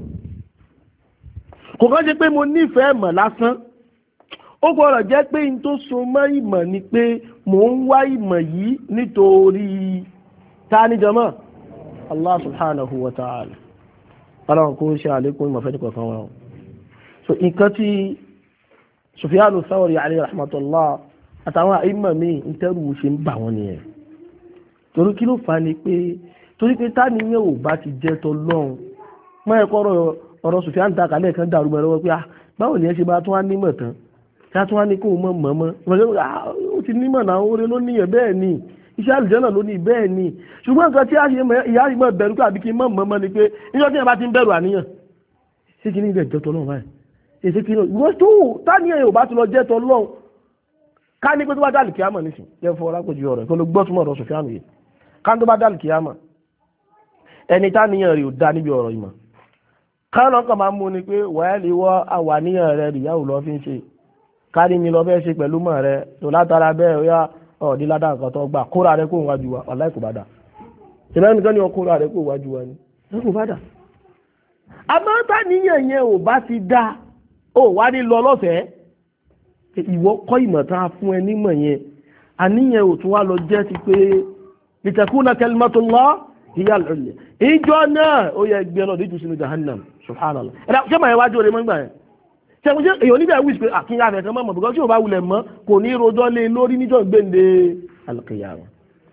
Kò kàn ṣe pé mo nífẹ̀ẹ́ mọ̀ lásán. Ó gbọ́dọ̀ jẹ́ pé n tó so mọ́ ìmọ̀ ni pé mò ń wá ìmọ̀ yìí nítorí ta ni jàmá? Allah subhanahu wa ta'ala. Ọlọ́run kó ṣe àlékún ìmọ̀ fẹ́ nìkan wọn. So nǹkan tí Sufyanu Thawri alayhi rahmatullah àtàwọn àìmọ̀ mi ń tẹ́rù ṣe ń bà wọ́n nìyẹn. Torí kí ló fà ní pé torí pé tá níyẹn ò bá ti jẹ́ tọ́lọ́run mọ́ ẹ̀kọ́ ọ̀rọ̀ Sufyan ta kàlẹ́ kan dàrú mọ́ lọ́wọ́ pé báwo ni ẹ ṣe bá tún wá nímọ̀ tán tí a tún wá ní kó mọ̀ mọ́ ó ti nímọ̀ náà oore ló níyẹn bẹ́ẹ̀ ni iṣẹ́ àlùjànnà ló ní bẹ́ẹ̀ ni ṣùgbọ́n nǹkan tí ìyá ìmọ̀ bẹ̀rù kàbí kí mọ̀ mọ́ ni pé níjọ́ tí yẹn bá ti ń bẹ̀rù àníyàn ṣé kí ní ilẹ̀ jẹ́ tọ́lọ́run báyìí ṣe kí ní ìwọ́n tó táníyàn ò bá ti lọ jẹ́ tọ́lọ́run ká ní pé tó bá dàlù kíámọ̀ nísìn yẹn fọ ọlápòjú ọ̀rọ̀ kó ló gbọ́ túmọ̀ ọ̀rọ̀ Sufyan yìí ká tó bá dàlù kíámọ̀ ẹni táníyàn rẹ̀ ò dá níbi ọ̀rọ̀ ìmọ̀ káwọn kan máa ń mú ni pé wàá lè wọ́ àwàníyàn rẹ̀ ìyáwó lọ fi ń ṣe kárí mi lọ bẹ́ẹ̀ ṣe pẹ̀lú mọ̀ rẹ̀ tó látara bẹ́ẹ̀ ó yá ọ̀dí ládà nǹkan tó gbà kóra rẹ̀ kó wájú wa ọ̀láì kò bá dà ìbẹ́ni nìkan ni wọ́n kóra rẹ̀ kó wájú wa ni ẹ̀ kò bá dà. àmọ́ táníyàn yẹn ò bá ti dá ó wá ní lọ lọ́fẹ̀ẹ́ ìwọ kọ́ ìmọ̀ tá a fún ẹ nímọ̀ yẹn àníyàn ò tún wá lọ jẹ́ ti pé litakuna kalimatullah hiya al-ulya ìjọ náà ó yẹ gbé lọ díjú sínú jahannam subhanallah ẹ̀dá ṣé màá yẹ wájú rẹ̀ mọ́ gbà yẹn ṣe mo ṣe èyàn níbi àwíṣ pé àkínyà rẹ̀ kan mọ̀ bùkọ́ tí ò bá wulẹ̀ mọ́ kò ní rojọ́ lé lórí níjọ́ gbéǹde al-qiyamah.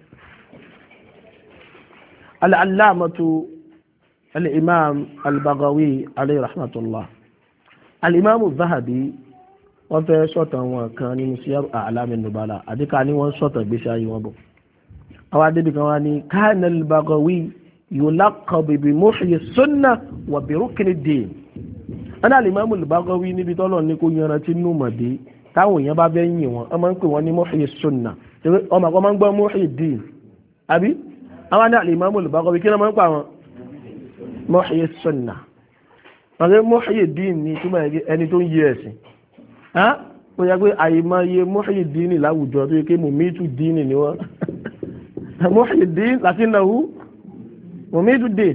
al-allamatu al-imam al-Baghawi alayhi rahmatullah al-imam al-Dhahabi wọ́n fẹ́ sọ̀tàn wọn kan nínú Siyar A'lam an-Nubala àdíkà ní wọ́n sọ̀tàn gbéṣẹ́ ayé wọn bọ̀. àwọn adébí kan wá ní kana al-Baghawi yulaqab bi muhyi as-sunnah wa bi rukni ad-din. wọ́n náà al-Imam al-Baghawi níbi tọ́lọ̀ ní kó yanrantí nù mọ̀dé táwọn èèyàn bá fẹ́ yìn wọn wọ́n máa ń pè wọ́n ní muhyi as-sunnah ọmọ àkọ́ máa ń gbọ́ muhyi ad-din àbí àwọn náà al-Imam al-Baghawi kí wọ́n máa ń pa wọn muhyi as-sunnah wọ́n muhyi ad-din ní túmọ̀ ẹni tó ń yẹ ẹ̀sìn ó yẹ pé àìmọye Muhyiddin láwùjọ tó yẹ pé mùmítù dínì ni wọ́n Muhyiddin lakinnahu mùmítù dín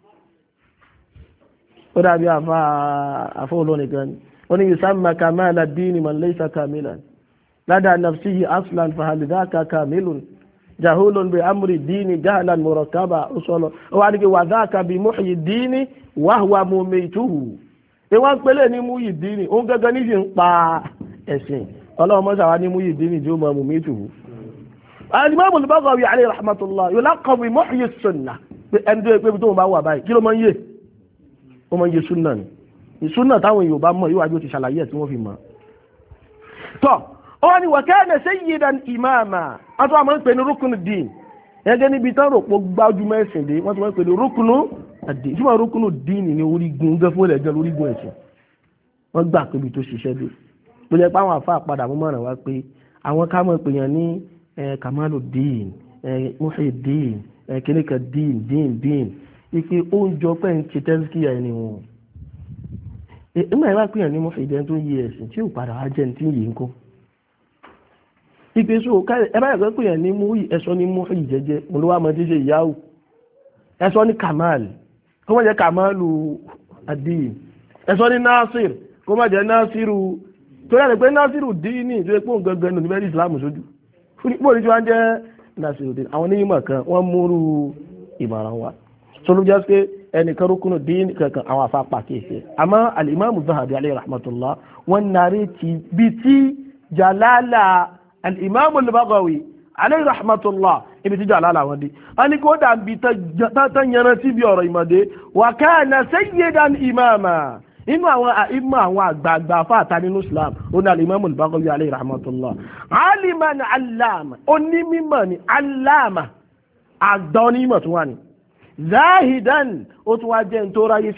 ó dàbí àfọ́ olórin kan ní ó ní yusamma kamala dini man laysa kamilan lada nafsihi aslan fahal dhaka kamilun jahulun bi amri dini jahlan murakkaba ó sọ́lọ́ ó wá ní kí wa dhaka bi Muhyiddin wa huwa mumituhu ìwọ́n pẹ̀lẹ́ ní Muhyiddin òun gẹ́gẹ́ ní fi ń pa ẹ̀sìn ọlọ́run mọ́sá wa ní Muhyiddin tí ó mọ̀ mú mítù. al-Imam al-Baghawi alayhi rahmatullah yulaqab bi muhyi as-sunnah pé ẹni tó yẹ pé tó ń bá wà báyìí kí ló máa ń yé ó máa ń yé súnà ni ìsúnà táwọn èèyàn bá mọ̀ yóò wájú ti ṣàlàyé ẹ̀ tí wọ́n fi mọ̀. tọ́ ọ ni wa kana sayyidan imama wọ́n tún wà máa ń pè ní rukunu din ẹgẹ́ níbi tán rò pọ̀ gbájúmọ́ ẹ̀sìn dé wọ́n tún máa ń pè ní rukunu din tí wọ́n rukunu din ní orígun gẹ́fún ẹ̀jẹ̀ lórígun ẹ̀sìn wọ́n gbà pé ibi tó ṣiṣẹ́ dé bó jẹ́ pé àwọn àfa àpadà mú mọ̀ràn wá pé àwọn ká mọ̀ pèèyàn ní Kamaluddin Muhyiddin kìnìkan dín ipe oúnjẹ pẹ́ ń ṣe tẹ́síkìyà ẹni wọn ìmọ̀ ìwà pèèyàn ní Muhyiddin tó yí ẹ̀sìn tí ò padà wá jẹ́ ní tí yìí ń kọ́ ipe so ẹ bá yàgbẹ́ pèèyàn ní Muhyi ẹ̀sọ́ ní Muhyi jẹ́jẹ́ olówó àmọ́ tí ṣe ìyáwó ẹ̀sọ́ ní Kamal kó má jẹ́ Kamalu ad-Din ẹ̀sọ́ ní Nasir kó má jẹ́ Nasiru tó yàrá pé Nasiru díìnì tó yẹ pé òun gangan ní bẹ́ẹ̀ Islam sójú fún ní tí wọ́n jẹ́ Nasiru díìnì àwọn onímọ̀ kan wọ́n múrú ìmọ̀ràn wa tó ló jẹ́ pé ẹnìkan rúkúnù díìnì kankan àwọn afá pàkíyèsí àmọ́ al-Imam Zahabi alayhi rahmatullah wọ́n narí ti bí tí Jalala al-Imam al-Baghawi alayhi rahmatullah ibi tí Jalala wọn dé wọ́n ní kó dàbí tán yanrantí bí ọ̀rọ̀ ìmọ̀dé wa kana sayyidan imama inú àwọn àìmọ̀ àwọn àgbààgbà fáàtà nínú Islam ó ní al-Imam al-Baghawi alayhi rahmatullah aliman allama onímọ̀ ni allama àgbà onímọ̀ tó wà ní zahidan ó tún wá jẹ́ tó ráyé sá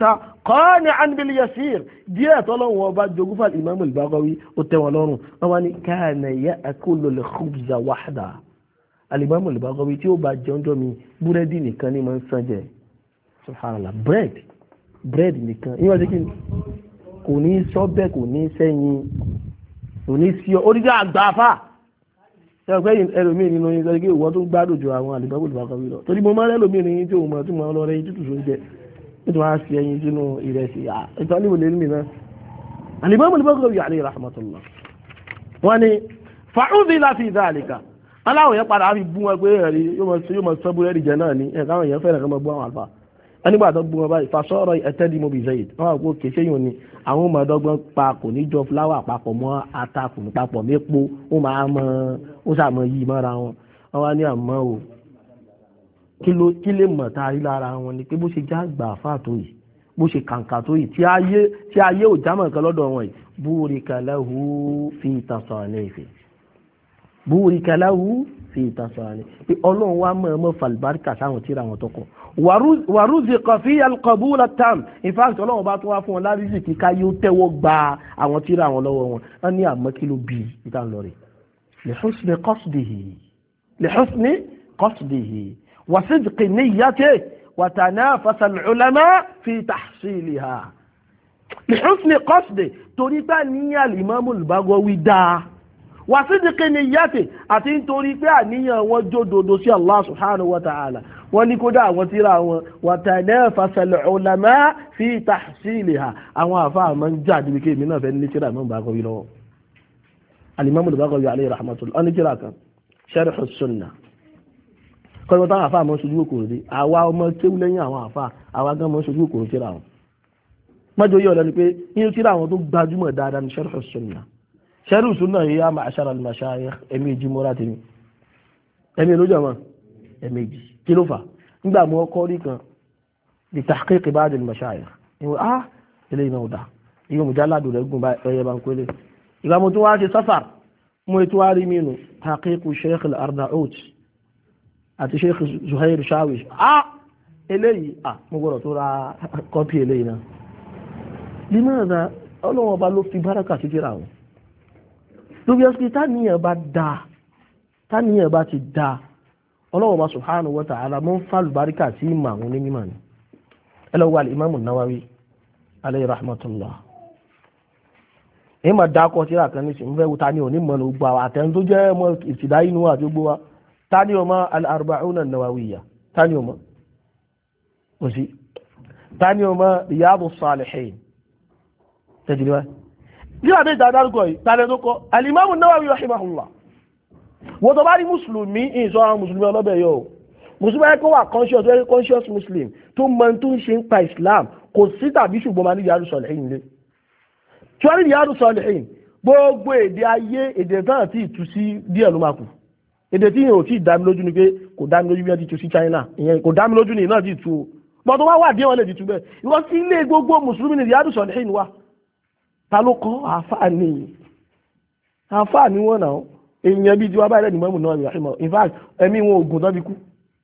qani'an bil yasir díẹ̀ tọ́lọ́wọ́ ọba jogún fún Imam al-Baghawi ó tẹ́ wọn lọ́rùn wọ́n wá ní kana ya'kulu al-khubza wahda Al-Imam al-Baghawi tí ó bá jẹun jọ mi búrẹ́dì nìkan ní máa ń sàn jẹ subhanallah bread nìkan ìwọ́n ṣe kí ni kò ní sọ́bẹ̀ kò ní sẹ́yìn kò ní sí oríṣi àgbàfà ẹgbẹ́ ẹlòmíì nínú yín sọ́dọ̀ kí ìwọ́n tó ń gbádùn ju àwọn Al-Imam al-Baghawi lọ torí mo máa ń rẹ́lòmíì ní tí òun mọ̀ tí mo lọ rẹ́ yín tútù sóúnjẹ nítorí wọ́n á fi ẹyin sínú ìrẹsì ìtọ́líwò lè nìyí náà Al-Imam al-Baghawi alayhi rahmatullah wọ́n ní fa'udhila fi dhalika aláwọ̀ yẹn padà á fi bú wọn pé ẹ̀rí yóò mọ̀ sọ búrẹ́dì jẹ náà ní ẹ̀ka àwọn èèyàn fẹ́ràn kan mọ̀ bú àwọn àlùfáà ẹnigbà tó bú wọn báyìí fasọ́rọ̀ ẹ̀tẹ́dìmọ̀ bí Zayd wọ́n wà pé kèsè yìí ni àwọn ọmọ ọdọ́gbọ́n pa kò ní jọ fúláwà papọ̀ mọ́ ata kò ní papọ̀ mépo ó máa mọ ó sàmọ́ yìí mọ́ra wọn wọ́n wá ní àmọ́ o kí lè mọ̀ tá a rí lára wọn ni pé bó ṣe já gbà fà tó yìí bó ṣe kàǹkà tó yìí tí ayé ò jámọ̀ nǹkan lọ́dọ̀ wọn yìí burika lahu fi tasanifi burika lahu fi tasanifi pé ọlọ́run wá mọ̀ ọmọ falbarika sáwọn tíra wọn tọkọ wàrúzìkọ̀ fi al-qabul at-tam in fact ọlọ́run bá tún wá fún wọn láríṣì kíká yóò tẹ́wọ́ gba àwọn tíra wọn lọ́wọ́ wọn wọ́n ní àmọ́ kí ló bí ìtàn lọ rẹ̀ li husni qasdihi وصدق نيته وتنافس العلماء في تحصيلها لحسن قصده تريد نية الإمام البغوي دا وصدق نيته أتين تريد نية وجود سي الله سبحانه وتعالى ونكدا وترى وتنافس العلماء في تحصيلها أما فهم من جاد بكي من فإن ترى الإمام البغوي له الإمام البغوي عليه رحمة الله أنا تراك شرح السنة kọ́ni táwọn àfáà mọ́ sojú òkòrò dé àwa ọmọ kéwú lẹ́yìn àwọn àfáà àwa gan mọ́ sojú òkòrò tíra wọn mọ́jọ yọ̀ lẹ́nu pé nínú tíra àwọn tó gbajúmọ̀ dáadáa ní sharh as-sunnah sharh as-sunnah yìí á ma'ashara al-mashayikh ẹ̀mí ìjì mọ́ra tèmi ẹ̀mí ìlójú ọmọ ẹ̀mí ìjì kí ló fà nígbà mọ́ ọkọ rí kan li tahqiq ba'd al-mashayikh ìwọ̀n á eléyìí náà dà ìwọ̀n mujalladu rẹ̀ gùn ẹyẹ bá ń pélé ìgbà mo tún wá ṣe safar mo tún wá rí mínú tahqiq Sheikh al-Arnaout àti Sheikh Zuhair Shawish eléyìí mo gbọ́dọ̀ tó ra kọ́pì eléyìí náà limaza ọlọ́wọ́ bá ló fi báràkà sí tíra wọn lóbi ẹ́sìkì táníyàn bá ti dá ọlọ́wọ́ bá subhanahu wa ta'ala mọ́ ń fàlù báràkà sí ìmọ̀ àwọn onímọ̀ ni ẹlọ́wọ́ al-Imam an-Nawawi alayhi rahmatullah èyí mà dákọ̀ tíra kan ní sí ń fẹ́ wuta ní onímọ̀ ní gbogbo àtẹ̀yìn tó jẹ́ mọ́ ìtìdáyé inú àti gbogbo wa tani ọmọ al-arba'una an-nawawiyya tani ọmọ òsì tani ọmọ riyadu salihin tẹjìlíwá bí a bẹ́ dáadáa kọ́ yìí tààlẹ́ tó kọ́ al-imam an-nawawi rahimahullah wọ́n tó bá rí mùsùlùmí ìṣọ́ àwọn mùsùlùmí ọlọ́bẹ̀ yóò mùsùlùmí ẹ̀kọ́ wà conscious muslim tó mọ tó ń ṣe ń pa islam kò sí tàbí ṣùgbọ́n máa ní riyadu salihin lé tí wọ́n rí riyadu salihin gbogbo èdè ayé èdè náà tí ì tú sí díẹ̀ ló máa kù èdè tí yìí ò tí dámi lójú ni pé kò dámi lójú bí wọ́n ti tu sí China ìyẹn kò dámi lójú ni náà ti tu o bọ́n tó wá wà díẹ̀ wọ́n lè ti tu bẹ́ẹ̀ ìwọ́n sí ilé gbogbo mùsùlùmí ni Riyadu Salihin wa ta ló kọ́ àáfàá ni wọ́n náà èèyàn bíi tiwa báyìí lẹ́nu mọ́mù náà rahimah in fact ẹ̀mí wọn ògùn tó fi kú.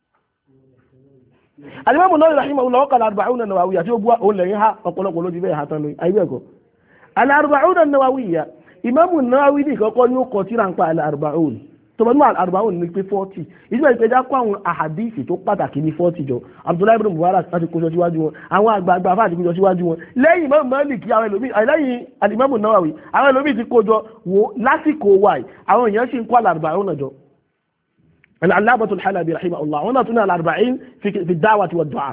Al-Imam Nawawi rahimahullah lọ́wọ́ kan al-arba'una an-nawawiyya tí ó bú òun lẹ́yìn ha ọ̀pọ̀lọpọ̀ ló ti bẹ́ẹ̀ ha tán lóyún ayé bẹ́ẹ̀ kọ́ al-arba'una an-nawawiyya Imam Nawawi ní ìkọ́kọ́ ní ó kọ tíra ń pa al-arba'un tọba ní al-arba'un ní pé 40 ìjọba ìpẹjá kó àwọn àhàdíìsì tó pàtàkì ní 40 jọ Abdullahi ibn Mubarak láti kójọ síwájú wọn àwọn àgbààgbà fáàtì kójọ síwájú wọn lẹ́yìn Imam Malik àwọn ẹlòmíì lẹ́yìn al-Imam Nawawi àwọn ẹlòmíì ti kójọ wo lásìkò wáyé àwọn èèyàn sì ń kó al-arba'un náà jọ al-Allamatul Halabi rahimahullah wọn náà tún ní al-arba'in fi ad-da'wati wad-du'at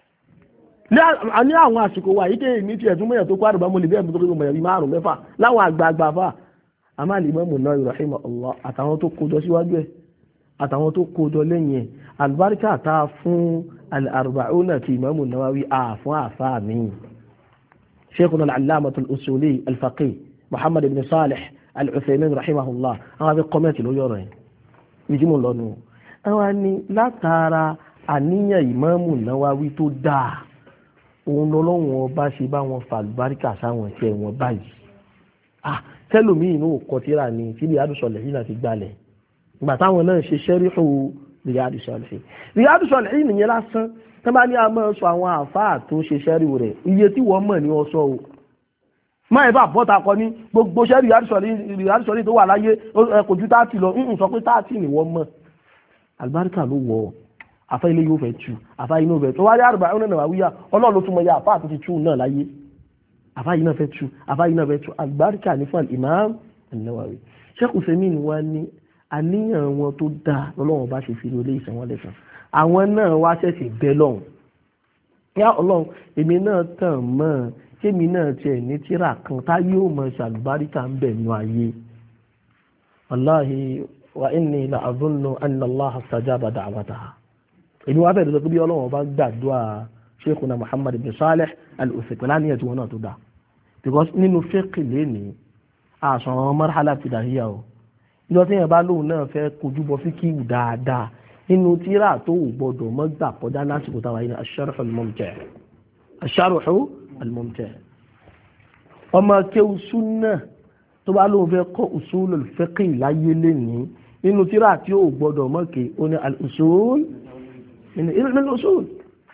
ní àwọn àsìkò wáyé kí èmi ti ẹ̀tún mẹ́yàn tó kó àrùbá mọ́lẹ̀ bẹ́ẹ̀ tó mọ̀ yàrí márùn mẹ́fà láwọn àgbààgbà fà àmà al-Imam Nawawi rahimahullah àtàwọn tó kójọ síwájú ẹ̀ àtàwọn tó kójọ lẹ́yìn ẹ̀ albarka ta fún al-arba'una ti Imam Nawawi àfún àfà mi Sheikhuna al-Allamatul Usuli al-Faqih Muhammad ibn Salih al-Uthaymin rahimahullah àwọn abẹ́ kọ́mẹ́tì ló yọ̀rọ̀ ẹ̀ ìjímọ̀ lọ́nu àwọn ni látara àníyàn Imam Nawawi tó dáa òun lọ́lọ́wọ́n ọba ṣe bá wọn fa àlùbáríkà sáwọn ẹ̀ṣẹ̀ wọn báyìí tẹ́lòmíì inú kọtíra ni tí Riyadu Salihin náà ti gbalẹ̀ ìgbà táwọn náà ṣe ṣẹ́ríhù Riyadu Salihin nìyẹn lásán tán bá ní a máa sọ àwọn àfáà tó ṣe ṣẹ́rí rẹ̀ iye tí wọ́n mọ̀ ní ọsọ o máa ẹ̀ bá bọ́ta kọ ní gbogbo ṣẹ́rí àrísọ̀rí tó wà láyé kò ju 30 lọ ń sọ pé 30 ni wọ́n mọ̀ àlùbáríkà ló wọ̀ àfá ilé yóò fẹ́ tú àfá inú fẹ́ tó wáyé àrùbá ọ̀nà nàwáwíyà ọlọ́run ló tún mọ ya àfá àti tú náà láyé àfá yìí náà fẹ́ tú àfá yìí náà fẹ́ tú àlùbáríkà ní fún Imam An-Nawawi Sheikh Uthaymeen wá ní àníyàn wọn tó dáa lọ́lọ́run bá ṣe fi ní ilé ìsẹ̀wọ̀n lẹ́sàn àwọn náà wá ṣẹ̀ṣẹ̀ bẹ́ lọ́hùn yá ọlọ́run èmi náà tàn mọ́ kémi náà tiẹ̀ ní tíra kan tá yóò mọ ṣàlùbáríkà ń bẹ̀ nù ayé wallahi wa inni la azunnu anna Allah istajaba da'wataha èmi wá fẹ́ẹ̀ lọ́sọ pé bí ọlọ́run bá gbàdúrà Sheikhuna Muhammad ibn Salih al-Uthaymin láníyàn tí wọn náà tó dáa because nínú fẹ́ẹ̀kì lẹ́ni àṣàn marhala fìdáhíyà o ìjọ tí yẹn bá lóun náà fẹ́ kojú bọ fíkìwù dáadáa nínú tíra tó gbọdọ̀ mọ́ gbà kọjá lásìkò táwa yìí ní ash-Sharh al-Mumti' ash-Sharh al-Mumti' ọmọ kéwù súnà tó bá lóun fẹ́ kọ́ usulul fiqh láyé lẹ́ni nínú tíra tí ó gbọdọ̀ mọ́ ké ó ní al-usul nínú al-usul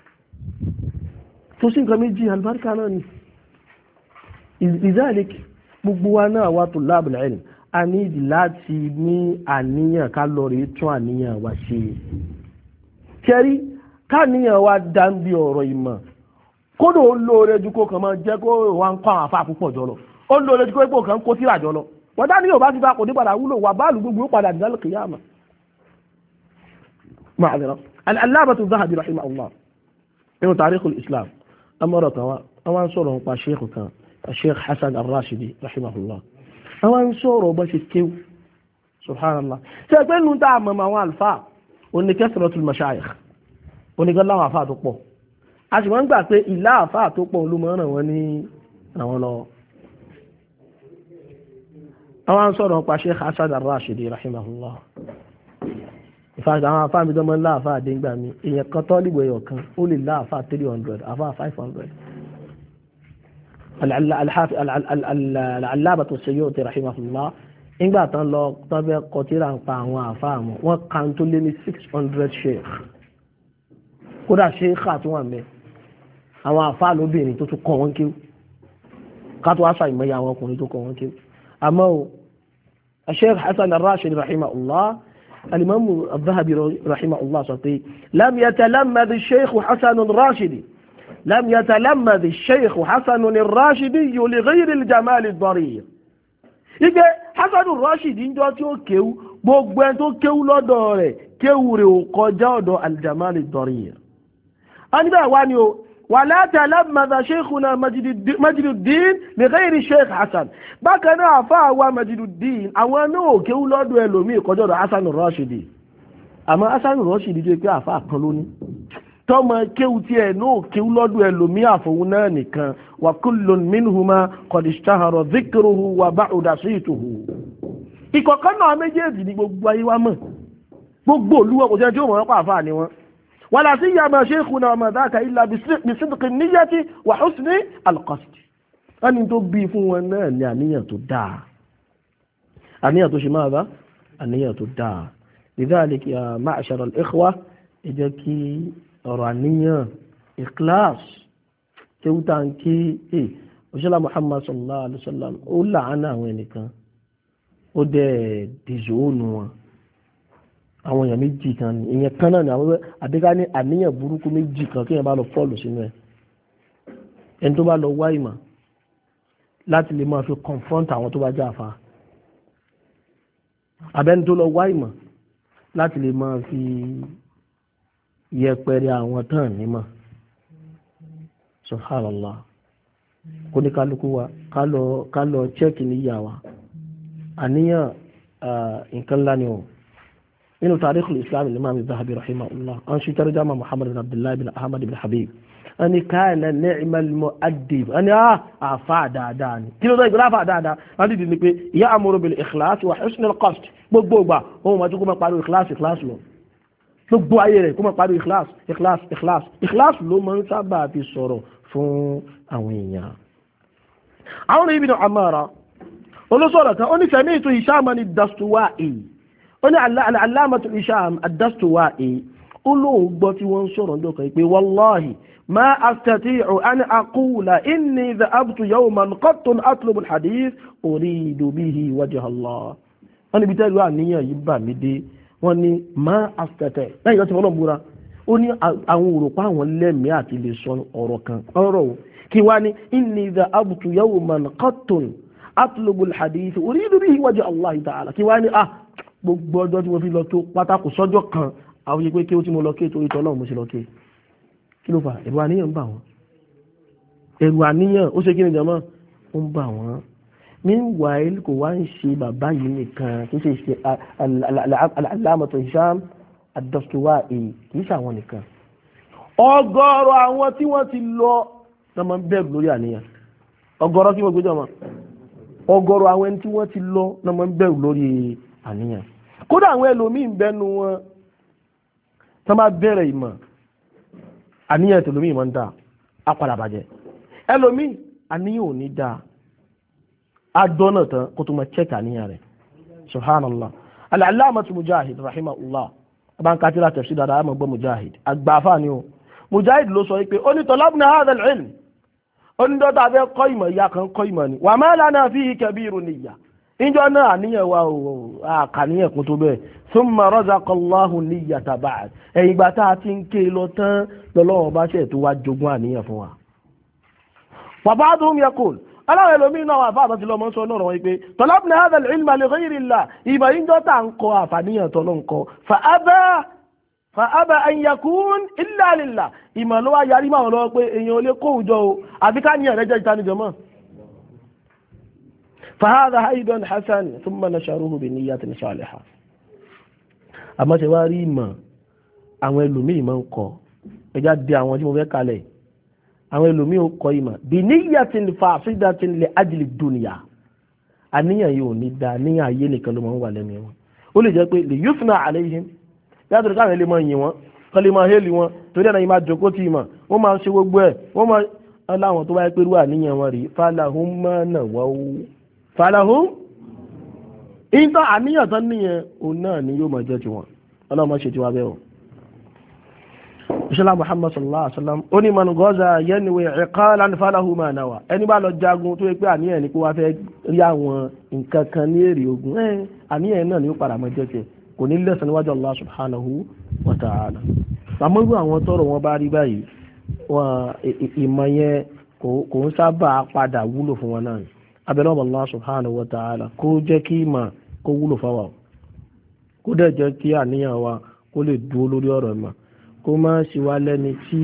tó sí nǹkan méjì albarka náà ni ìzáàlìk gbogbo wa náà wà tulabul ilm a ní ìdí láti ní àníyàn ká lọ rí tún àníyàn wa ṣe kẹrí káníyàn wa dá ń bí ọ̀rọ̀ ìmọ̀ kódò ó lóore ju kó kàn máa jẹ́ kó wá ń kọ́ àwọn afá púpọ̀ jọ lọ ó lóore ju kó kàn kó tíra jọ lọ wọ́n dá ní yóò bá ti bá kò ní padà wúlò wà báàlù gbogbo ó padà dìdá al-qiyamah ma'adara al-allamatu Dhahabi rahimahullah nínú tarikhul Islam amọ́rọ̀ kan wá àwọn ń sọ̀rọ̀ nípa sheikh kan sheikh Hasan al-Rashidi rahimahullah àwọn ń sọ̀rọ̀ bá ṣe kéwù subhanallah ṣe pé nínú tá a mọ̀ àwọn alfa oní kathratul mashayikh oníkan láwọn àfáà tó pọ̀ a sì wọ́n gbà pé ìlà àfáà tó pọ̀ ló mọ̀ ràn wọ́n ní àwọn lọ àwọn ń sọ̀rọ̀ nípa sheikh Hasan al-Rashidi rahimahullah ìfàṣà àwọn afá mi tó mọ́ láàfá àdéǹgbà mi èèyàn kan tọ́lìbò ẹ̀yọ̀ kan ó lè láàfá 300 àfá 500 al-Allamatu as-Suyuti rahimahullah nígbà tán lọ tọ́bẹ̀ kọtíra ń pa àwọn àfá àmọ́ wọ́n kan tó lé ní 600 sheikh kódà sheikh tó wà mẹ́ àwọn àfá lóbìnrin tó tún kọ́ wọn kéwú ká tó wá ṣàìmọye àwọn ọkùnrin tó kọ́ wọn kéwú àmọ́ o Sheikh Hasan al-Rashidi rahimahullah الإمام الذهبي رحمه الله صلى لم يتلمذ الشيخ حسن الراشدي لم يتلمذ الشيخ حسن الراشدي لغير الجمال الضرير ike Hasan al-Rashidi ń jọ tí ó kéwú gbogbo ẹni tó kéwú lọ́dọ̀ rẹ̀ kéwú rẹ̀ ò kọjá ọ̀dọ̀ al-Jamal ad-Darir a níbẹ̀ wá ní o ولا تلمذ شيخنا مجد الدين بغير الشيخ حسن bákan náà àfáà wa مجد الدين àwọn náà kéwú lọ́dọ̀ ẹlòmíì kọjá ọ̀dọ̀ Hasan al-Rashidi àmọ́ Hasan al-Rashidi tó pé àfáà kan lóní tọ́mọ kéwú tí ẹ̀ náà kéwú lọ́dọ̀ ẹlòmíì àfọwún náà nìkan wa kullun minhuma qad ishtahara dhikruhu wa ba'uda saytuhu ìkọ̀kan náà méjèèjì ní gbogbo ayé wa mọ̀ gbogbo olúwọ̀ kò jẹ́ tí ó mọ̀ wọ́n pa àfáà ni wọ́n ولا سيما شيخنا وما ذاك إلا بصدق النية وحسن القصد أن تبي فوانا النية الداع النية ماذا؟ النية الداع لذلك يا معشر الإخوة إذا كي رانية إخلاص كوتان كي وشلا محمد صلى الله عليه وسلم أولا عنا وينك ودي ديزونوا àwọn èèyàn méjì kan ní ìyẹn kan náà ní àwọn àbíká ní àníyàn burúkú méjì kan kí èèyàn bá lọ fọ́ọ̀lù sínú ẹ̀ ẹni tó bá lọ wá ìmọ̀ láti lè máa fi confront àwọn tó bá jẹ́ àfa àbẹ́ni tó lọ wá ìmọ̀ láti lè máa fi yẹpẹrẹ àwọn tán nímọ̀ subhanallah kó ní kálukú wa ká lọ chẹ́ẹ̀kì níyà wa àníyàn nǹkan ńlá ni o إنه تاريخ الإسلام الإمام الذهبي رحمه الله أنشي ترجمة محمد بن عبد الله بن أحمد بن حبيب أني كان نعم المؤدب أني أفا داداني كيلو ذا يقول أفا دادا أني دي نكوي يأمر بالإخلاص وحسن القصد بوبا هو ما تقول ما قالوا إخلاص له gbogbo ayé rẹ̀ kó máa parí ikhlas ló máa ń sábà fi sọ̀rọ̀ fún àwọn èèyàn. àwọn Ibn Amara olóṣọ̀rọ̀ kan ó ní sami'tu Hisham ad-Dastuwa'i ó ní al-Allamatu Hisham ad-Dastuwa'i ó lóun gbọ́ tí wọ́n ń sọ̀rọ̀ ńjọ́ kan pé wallahi ma astati'u an aqula inni dhahabtu yawman qattun atlubu al-hadith uridu bihi wajha Allah. wọ́n níbi tẹ́lú àníyàn yìí bà mí dé wọ́n ní ma astati' lẹ́yìn lọ́sí fọlọ́ múra ó ní àwọn òròpá àwọn lẹ́mìí àti lè sọ ọ̀rọ̀ kan ọ̀rọ̀ kí wá ní inni dhahabtu yawman qattun atlubu al-hadith uridu bihi wajha Allah ta'ala kí wá ní gbogbo ọjọ́ tí mo fi lọ tó pátákó sọ́jọ́ kan àwọn yẹ pé kí ó tí mo lọ ké torí tọ́lọ́ mo ṣe lọ ké kí ló fà ẹ̀rù àníyàn ń bà wọ́n ẹ̀rù àníyàn ó ṣe kí ni jàmọ́ ó ń bà wọ́n meanwhile kò wá ń ṣe bàbá yìí nìkan kì í ṣe al-allamatu Hisham ad-Dastuwai kì í ṣe àwọn nìkan ọ̀gọ̀rọ̀ àwọn tí wọ́n ti lọ náà máa ń bẹ̀rù lórí àníyàn ọ̀gọ̀rọ̀ kí wọ́n gbé jọmọ́ ọ̀gọ̀rọ̀ àwọn ẹni tí wọ́n ti lọ náà máa ń bẹ̀rù lórí àníyàn kódà àwọn ẹlòmíín bẹnu wọn tó máa bẹ̀rẹ̀ ìmọ̀ àníyàn tẹlòmíín máa ń dá apàdà bàjẹ́ ẹlòmíín àníyàn ò ní dá adọ́nà tán kó tó máa check àníyàn rẹ̀ subhanallah al-allamatu Mujahid rahimahullah abáńkátìlá tafsir dáadáa àmọ́ gbọ́ Mujahid àgbàfà ni ó Mujahid ló sọ pé ó ní talabna hadha al-ilm ó ní dọ́tà abẹ́ kọ́ ìmọ̀ ìyá kan kọ́ ìmọ̀ ni wa ma lana fihi kabirun niyya ìjọ náà àníyàn wa àkàníyàn kún tó bẹ́ẹ̀ thumma razaqallahu niyyata ba'd ẹ̀yìn ìgbà tá a ti ń ké lọ tán lọ́lọ́wọ́ bá ṣẹ̀ tó wá jogún àníyàn fún wa. wa ba'duhum yaqul aláwọ̀ ẹlòmíín náà wà fáàbọ̀ tí lọ́mọ sọ náà wọ́n pé talabna hadha al-ilma li ghayri Allah ìmọ̀ ìjọ tá à ń kọ àfàníyàn tọ́lọ́ ń kọ fa aba an yakun illa lillah ìmọ̀ ló wá yarí máa lọ pé èèyàn ò lè kó òjò o àbí ká níyàn rẹ̀ jẹ́ ìtanijọ́mọ́. فهذا أيضا حسن ثم نشروه بنيات صالحة àmọ́ ṣe wá rí ìmọ̀ àwọn ẹlòmíì máa ń kọ ẹjá di àwọn tí mo fẹ́ kalẹ̀ àwọn ẹlòmíì ó kọ ìmọ̀ biniyatin fasidatin li ajli dunya àníyàn yìí ò ní da níyàn ayé nìkan ló máa ń wà lẹ́nu wọn ó lè jẹ́ pé li yufna alayhim yàtọ̀ káwọn ẹlẹ́ máa yìn wọn kọ́ lè máa hélì wọn torí ẹ̀nà yìí máa jókòó tì ìmọ̀ wọ́n máa ṣe gbogbo ẹ̀ wọ́n máa láwọn tó báyẹ pé irú àníyàn wọn rí falahum ma nawaw falahum ìtàn àníyàn tán níyẹn òun náà ni yóò máa jẹ́ tiwọn ọlọ́mọ ṣe tiwa bẹ́ẹ̀ o. ìṣẹ́lá Muhammad sallallahu alaihi wa sallam ó ní man ghaza yanwi iqalan falahu ma nawa ẹni bá lọ jagun tó yẹ pé àníyàn ni kó wá fẹ́ rí àwọn nǹkan kan ní èrè ogun àníyàn náà ni ó padà máa jẹ́ tiẹ̀ kò ní lẹ́san níwájú Allah subhanahu wa ta'ala. àmọ́ irú àwọn tọrọ wọn bá rí báyìí ìmọ̀ yẹn kò ń sábà padà wúlò fún wọn náà abẹ́lẹ́ ọ̀bọ̀ Allah subhanahu wa ta'ala kó jẹ́ kí ìmọ̀ kó wúlò fáwà kó dẹ̀ jẹ́ kí àníyàn wa kó lè dúró lórí ọ̀rọ̀ ìmọ̀ kó má sì wá lẹ́ni tí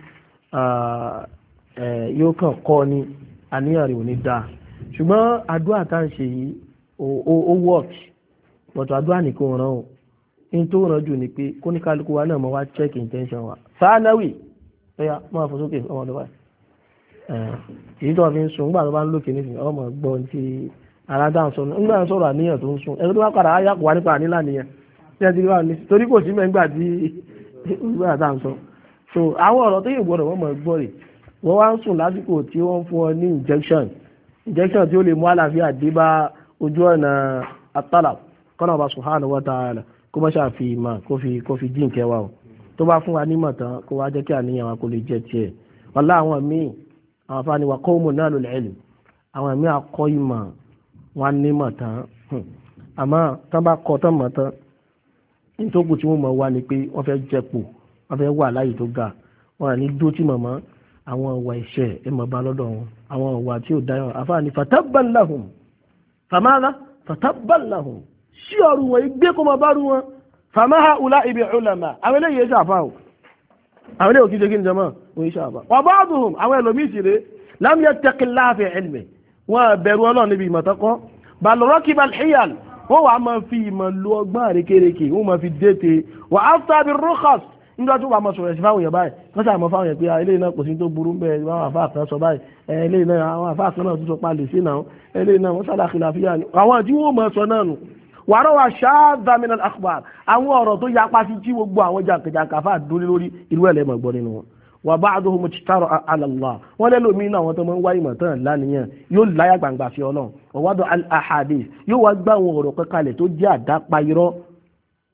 yóò kàn kọ́ ni àníyàn rẹ̀ ò ní dáa ṣùgbọ́n àdúrà tá à ń ṣe yìí ó work but àdúrà nìkan ràn ó ní tó ràn jù ni pé kó ní kálukú wa náà mọ̀ wá check intention wa sánáwì ẹ̀yà máa fò sókè ọmọdé báyìí èyí tó wà fi ń sun nígbà tó bá ń lókè nísìnyí ọmọ gbọ́n tí aládàá sọ nígbà tó sọ̀rọ̀ àníyàn tó ń sun ẹgbẹ́ tó bá padà ayá kò wá nípa ànílà nìyẹn tí ẹ ti rí wà ní torí kò sí mẹ́ngbà tí nígbà tá à ń sọ so àwọn ọ̀rọ̀ tó yìí gbọ́dọ̀ wọ́n mọ̀ gbọ́ rè wọ́n wá ń sùn lásìkò tí wọ́n fún ọ ní injection tí ó lè mú àlàáfíà dé bá ojú ọ̀nà àtàlà kọ́nà ọba subhanahu wa ta'ala kó bá ṣàfihàn kó fi dín kẹwàá o tó bá fún wa nímọ̀ tán kó wá jẹ́ kí àníyàn wa kó lè jẹ́ tiẹ̀ wàlá àwọn míì àwọn afáàní wa qawmun nalul ilm àwọn ẹ̀mí akọ́ ìmọ̀ wọn nímọ̀ tán àmọ́ tán bá kọ́ tán mọ̀ tán nítòkù tí wọ́n mọ̀ wá ni pé wọ́n fẹ́ jẹ́pò wọ́n fẹ́ wà láyé tó ga wọ́n ní dó tí mọ̀mọ́ àwọn ìwà ìṣẹ́ ẹ̀ mọ̀ bá lọ́dọ̀ wọn àwọn ìwà tí ò dáyọ̀ afáàní fatabban lahum famada fatabban lahum sí ọrù wọn ìgbé kó máa bá rú wọn fama haula'i bi ulama àwọn eléyìí ẹ̀ ṣàfà o àwọn eléyìí ò kí jẹ́ kí ni jẹ́ mọ́ wọ́n ṣàfà wa ba'duhum àwọn ẹlòmíì sì rè lam yattaqillaha fi ilmi wọn bẹ̀rù ọlọ́run níbi ìmọ̀tọ́kọ́ bal rakiba al-hiyal wọ́n wà máa fi ìmọ̀ lo ọgbọ́n àrékérekè wọ́n máa fi déte wà after the rukhas nígbà tó wà máa sọ̀rọ̀ ẹ̀sìn fáwọn èèyàn báyìí wọ́n sà mọ́ fáwọn èèyàn pé eléyìí náà kò sí tó burú bẹ́ẹ̀ wọ́n àfáà kan sọ báyìí eléyìí náà àwọn àfáà kan náà tó sọ pa lè sí náà eléyìí náà wọ́n sálà khilafiyya ni àwọn tí wọ́n máa sọ náà nù wàárọ̀ wa shadda min al-akhbar àwọn ọ̀rọ̀ tó yapa sí tí gbogbo àwọn jàǹkàjàǹkà fà dúró lórí irú ẹ̀ lẹ́mọ̀ gbọ́ nínú wọn wà ba'duhum ijtara ala Allah wọ́n lẹ́lò mí náà wọ́n tó máa ń wáyé mọ̀tán lánìyàn yóò láyà gbangba fi ọlọ́run ọ̀wádọ̀ al-ahadith yóò wá gbá àwọn ọ̀rọ̀ pẹ́kalẹ̀ tó jẹ́ àdápa irọ́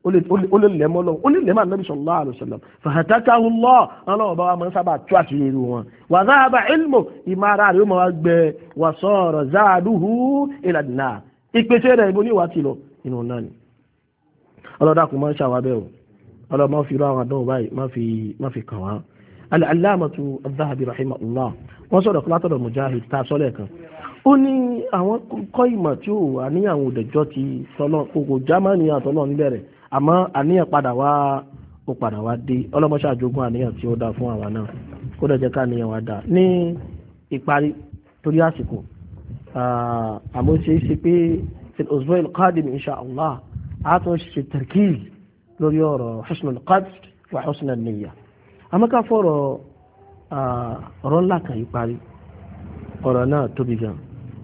ó lè lẹ́mọ́ lọ́wọ́ ó lè lẹ́mọ́ Ànábì sallallahu alaihi wasallam fàhàtàkàhù lọ́ ọlọ́wọ́ bá wa máa ń sábà tú àṣírí irú wọn wà záàbà ilmu ìmọ̀ ara rẹ̀ ó máa gbẹ wà sọ̀rọ̀ záàdúhù ìlànà ìpèsè rẹ̀ ibo ní ìwà ti lọ inú náà ni ọlọ́dà kò máa ń ṣàwábẹ́ o ọlọ́dà máa fi irú àwọn àdánwò báyìí má fi kàn wá. al-allamatu az-Zahabi rahimahullah wọ́n sọ̀rọ̀ látọ̀dọ̀ Mujahid tá a sọ́lẹ̀ kan ó ní àwọn kọ́ ìmọ̀ tí ó wà ní àwọn òdẹ̀jọ́ ti sọ́nà kòkò jámánì àtọ́nà níbẹ̀rẹ̀ àmọ́ àníyàn padà wá dé ọlọ́mọṣẹ́ àjogún àníyàn tí ó dá fún àwa náà kó dẹ̀ jẹ́ ká àníyàn wá dá ní ìparí torí àsìkò àmọ́ ṣe é ṣe pé fi al-usbu' al-qadim insha Allah a tún ṣe tarkiz lórí ọ̀rọ̀ husnul qasd wa husnul niyya àmọ́ ká fọ̀rọ̀ ọ̀rọ̀ ńlá kan ìparí ọ̀rọ̀ náà tóbi gan.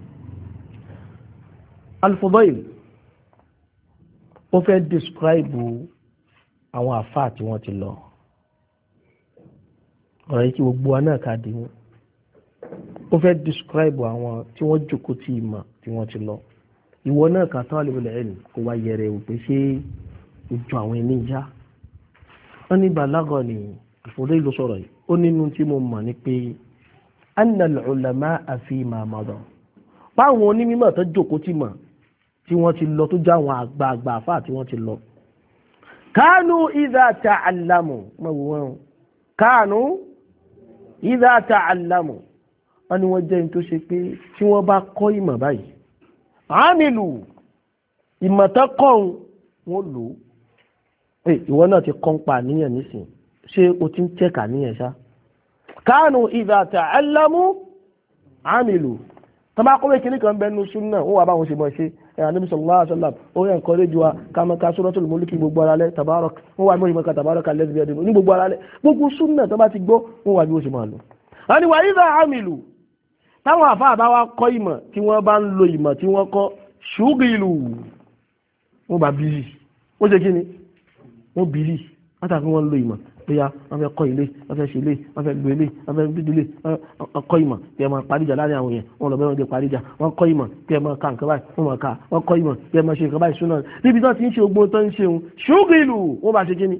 Al-Fudayl ó fẹ́ describe àwọn àfáà tí wọ́n ti lọ ọ̀rọ̀ yìí kí gbogbo wa náà ká dé wọn ó fẹ́ describe àwọn tí wọ́n jókòó tí ìmọ̀ tí wọ́n ti lọ ìwọ náà kà talibul ilm kó wá yẹrẹ ò pé ṣé ojú àwọn ẹni já wọ́n ní balagha ni Al-Fudayl ló sọ̀rọ̀ yìí ó nínú tí mo mọ̀ ní pé anna al-ulama'a fima mada báwọn onímọ̀ tó jókòó tí mọ̀ tí wọ́n ti lọ tó já àwọn àgbààgbà àfáà tí wọ́n ti lọ kánú idha ta'allamu kánú idha ta'allamu wọ́n ní wọ́n jẹ́ ní tó ṣe pé tí wọ́n bá kọ́ ìmọ̀ báyìí àmìlù ìmọ̀tán kọ́un wọ́n lò ó ìwọ náà ti kọ́ ń pa àníyàn nísìn ṣé o ti ń tẹ́ka níyàn ṣá kánú idha ta'allamu àmìlù tó bá kọ́wé kìíní kan bẹnu súnà ó wà báwọn ṣe mọ̀ ṣe Ànábì sallallahu alaihi wasallam ó yẹ nǹkan rédíò wa ká mọ́ ká Suratul Mulk gbogbo ara lẹ́ tabarak wọ́n wà mọ́ ìmọ̀ká tabaraka alladhi biyadihi ní gbogbo ara lẹ́ gbogbo súnà tó bá ti gbọ́ wọ́n wà bí ó ṣe máa lò wọ́n ni wà idha àmìlù táwọn àfáà bá wá kọ́ ìmọ̀ tí wọ́n bá ń lo ìmọ̀ tí wọ́n kọ́ ṣúgìlù wọ́n bá bílì ó ṣe kí ni wọ́n bílì látàkì wọ́n lo ìmọ̀ bóyá wọ́n fẹ́ kọ́ ilé wọ́n fẹ́ ṣe ilé wọ́n fẹ́ gbé ilé wọ́n fẹ́ gbé ilé wọ́n kọ́ ìmọ̀ tí ẹ máa paríjà láàrin àwọn yẹn wọ́n lọ bẹ́ẹ̀ wọ́n dé paríjà wọ́n kọ́ ìmọ̀ tí ẹ máa ka nǹkan báyìí wọ́n máa ka wọ́n kọ́ ìmọ̀ tí ẹ máa ṣe nǹkan báyìí súná níbi tó ti ń ṣe ogbó tó ń ṣe òun ṣúgìlù wọ́n bá ṣe kí ni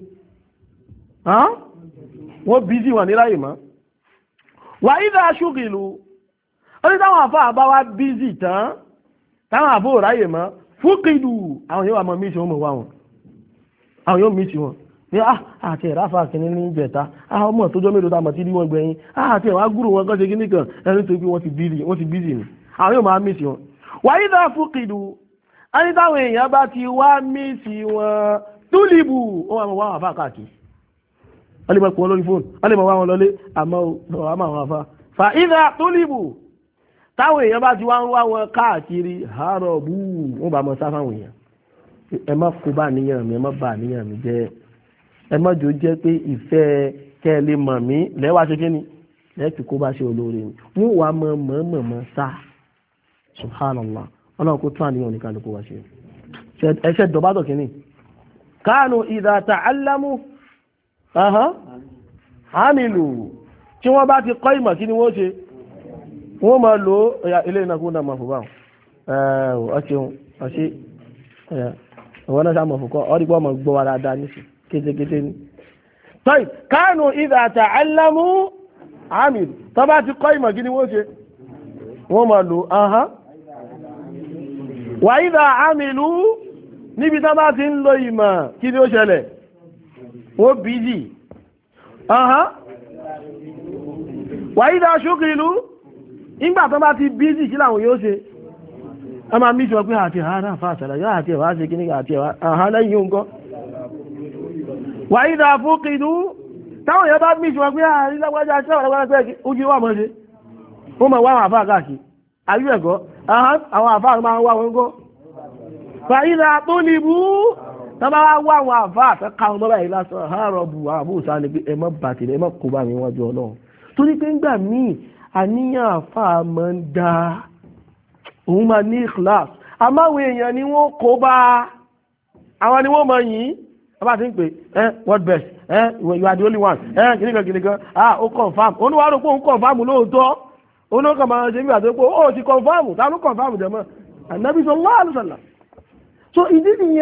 wọ́n bízì wà níláyè mọ́ wà ìdá ṣúgìlù ó ní táwọn àfáà bá wá bízì tán táwọn àfáà ò ráyè mọ́ fúkìdù àwọn yóò wà mọ́ mísì wọn mọ̀ wá wọn àwọn yóò mísì wọn ní àti ìráfà kìíní ní ìjẹta ọmọ tó jọ mélòó dámọ̀ tí ní wọ́n gbẹ̀yìn àti ẹ̀wà gúrù wọn kọ́ṣe kíní kan ẹni tó gbé wọ́n ti bízì ni àwọn yóò máa mísì wọn wáyé dá fúkìdù á ní táwọn èèyàn bá ti wá mísì wọn túlìbù ó wà mọ̀ wá àfáà káàkiri wọ́n lè mọ̀ pọ̀ lórí fóònù wọ́n lè mọ̀ wá wọn lọlé àmọ́ àwọn àfáà fa ìdá túlìbù táwọn èèyàn bá ti wá ń wá wọn káàkiri àárọ̀bù wọ́n bá mọ sáfáwọn èèyàn ẹ má kó bá níyàn mi ẹ má bà níyàn mi jẹ́ ẹ má jò jẹ́ pé ìfẹ́ kẹ́ ẹ lè mọ̀ mí lẹ́wà ṣe kíni lẹ́ẹ̀kì kó bá ṣe olóore ni wọ́n wà mọ̀ sá subhanallah ọlọ́run kó tún àníyàn ní kálukú wá ṣe ẹṣẹ́ dọ̀bátọ̀ kìíní kánú idha ta'allamu àmìlù tí wọ́n bá ti kọ́ ìmọ̀ kí ni wọ́n ṣe wọ́n máa lò ó ilé ìnákú náà máa fò báwọn ọ̀ṣẹ́ ìwọ́n náà sáà mọ̀ fòkọ́ ọ́dígbọ́ ọmọ gbọ́ wa dáadáa níṣẹ́ kétékété ní tọ́ì kánú idha ta'allamu àmìlù tó bá ti kọ́ ìmọ̀ kí ni wọ́n ṣe wọ́n máa lò wà idha àmìlù níbi tó bá ti ń lo ìmọ̀ kí ni ó ṣẹlẹ̀ wọ́n bíjì wà idha ṣúkìlú ìgbà tó bá ti bíjì kí làwọn yóò ṣe a máa mí jọ pé àti àárá fàṣàlá yóò àti ẹ̀wà ṣe kíní àti ẹ̀wà lẹ́yìn yóò ń kọ́ wà idha fuqidu táwọn èèyàn bá mí jọ pé àrílágbájá ṣẹ́wọ̀n ojú wà mọ́ ṣe ó mọ̀ wá àwọn àfáà káàkiri àyú ẹ̀kọ́ àwọn àfáà máa ń wá wọn kọ́ fa idha tulibu tọ́bá wá àwọn àfáà fẹ́ ká wọn báyìí lásán àárọ̀ bù àwọn àbúrò ní pé ẹ má bàtìlẹ̀ ẹ má kó bá mi wájú Ọlọ́run torí pé ńgbà míì àníyàn àfáà máa ń da òun máa ní ikhlas àmáwọn èèyàn ni wọ́n kó bá àwọn ni wọ́n mọ̀ yìí ọba ti ń pè what best you are the only one kìnnìkan ó confam oníwàárò pé òun confam lóòótọ́ oníkàn máa ṣe bí àti pé ó ti confam ta ló confam jẹ́mọ́ Ànábì sallallahu alaihi wasallam so ìdí nìyẹn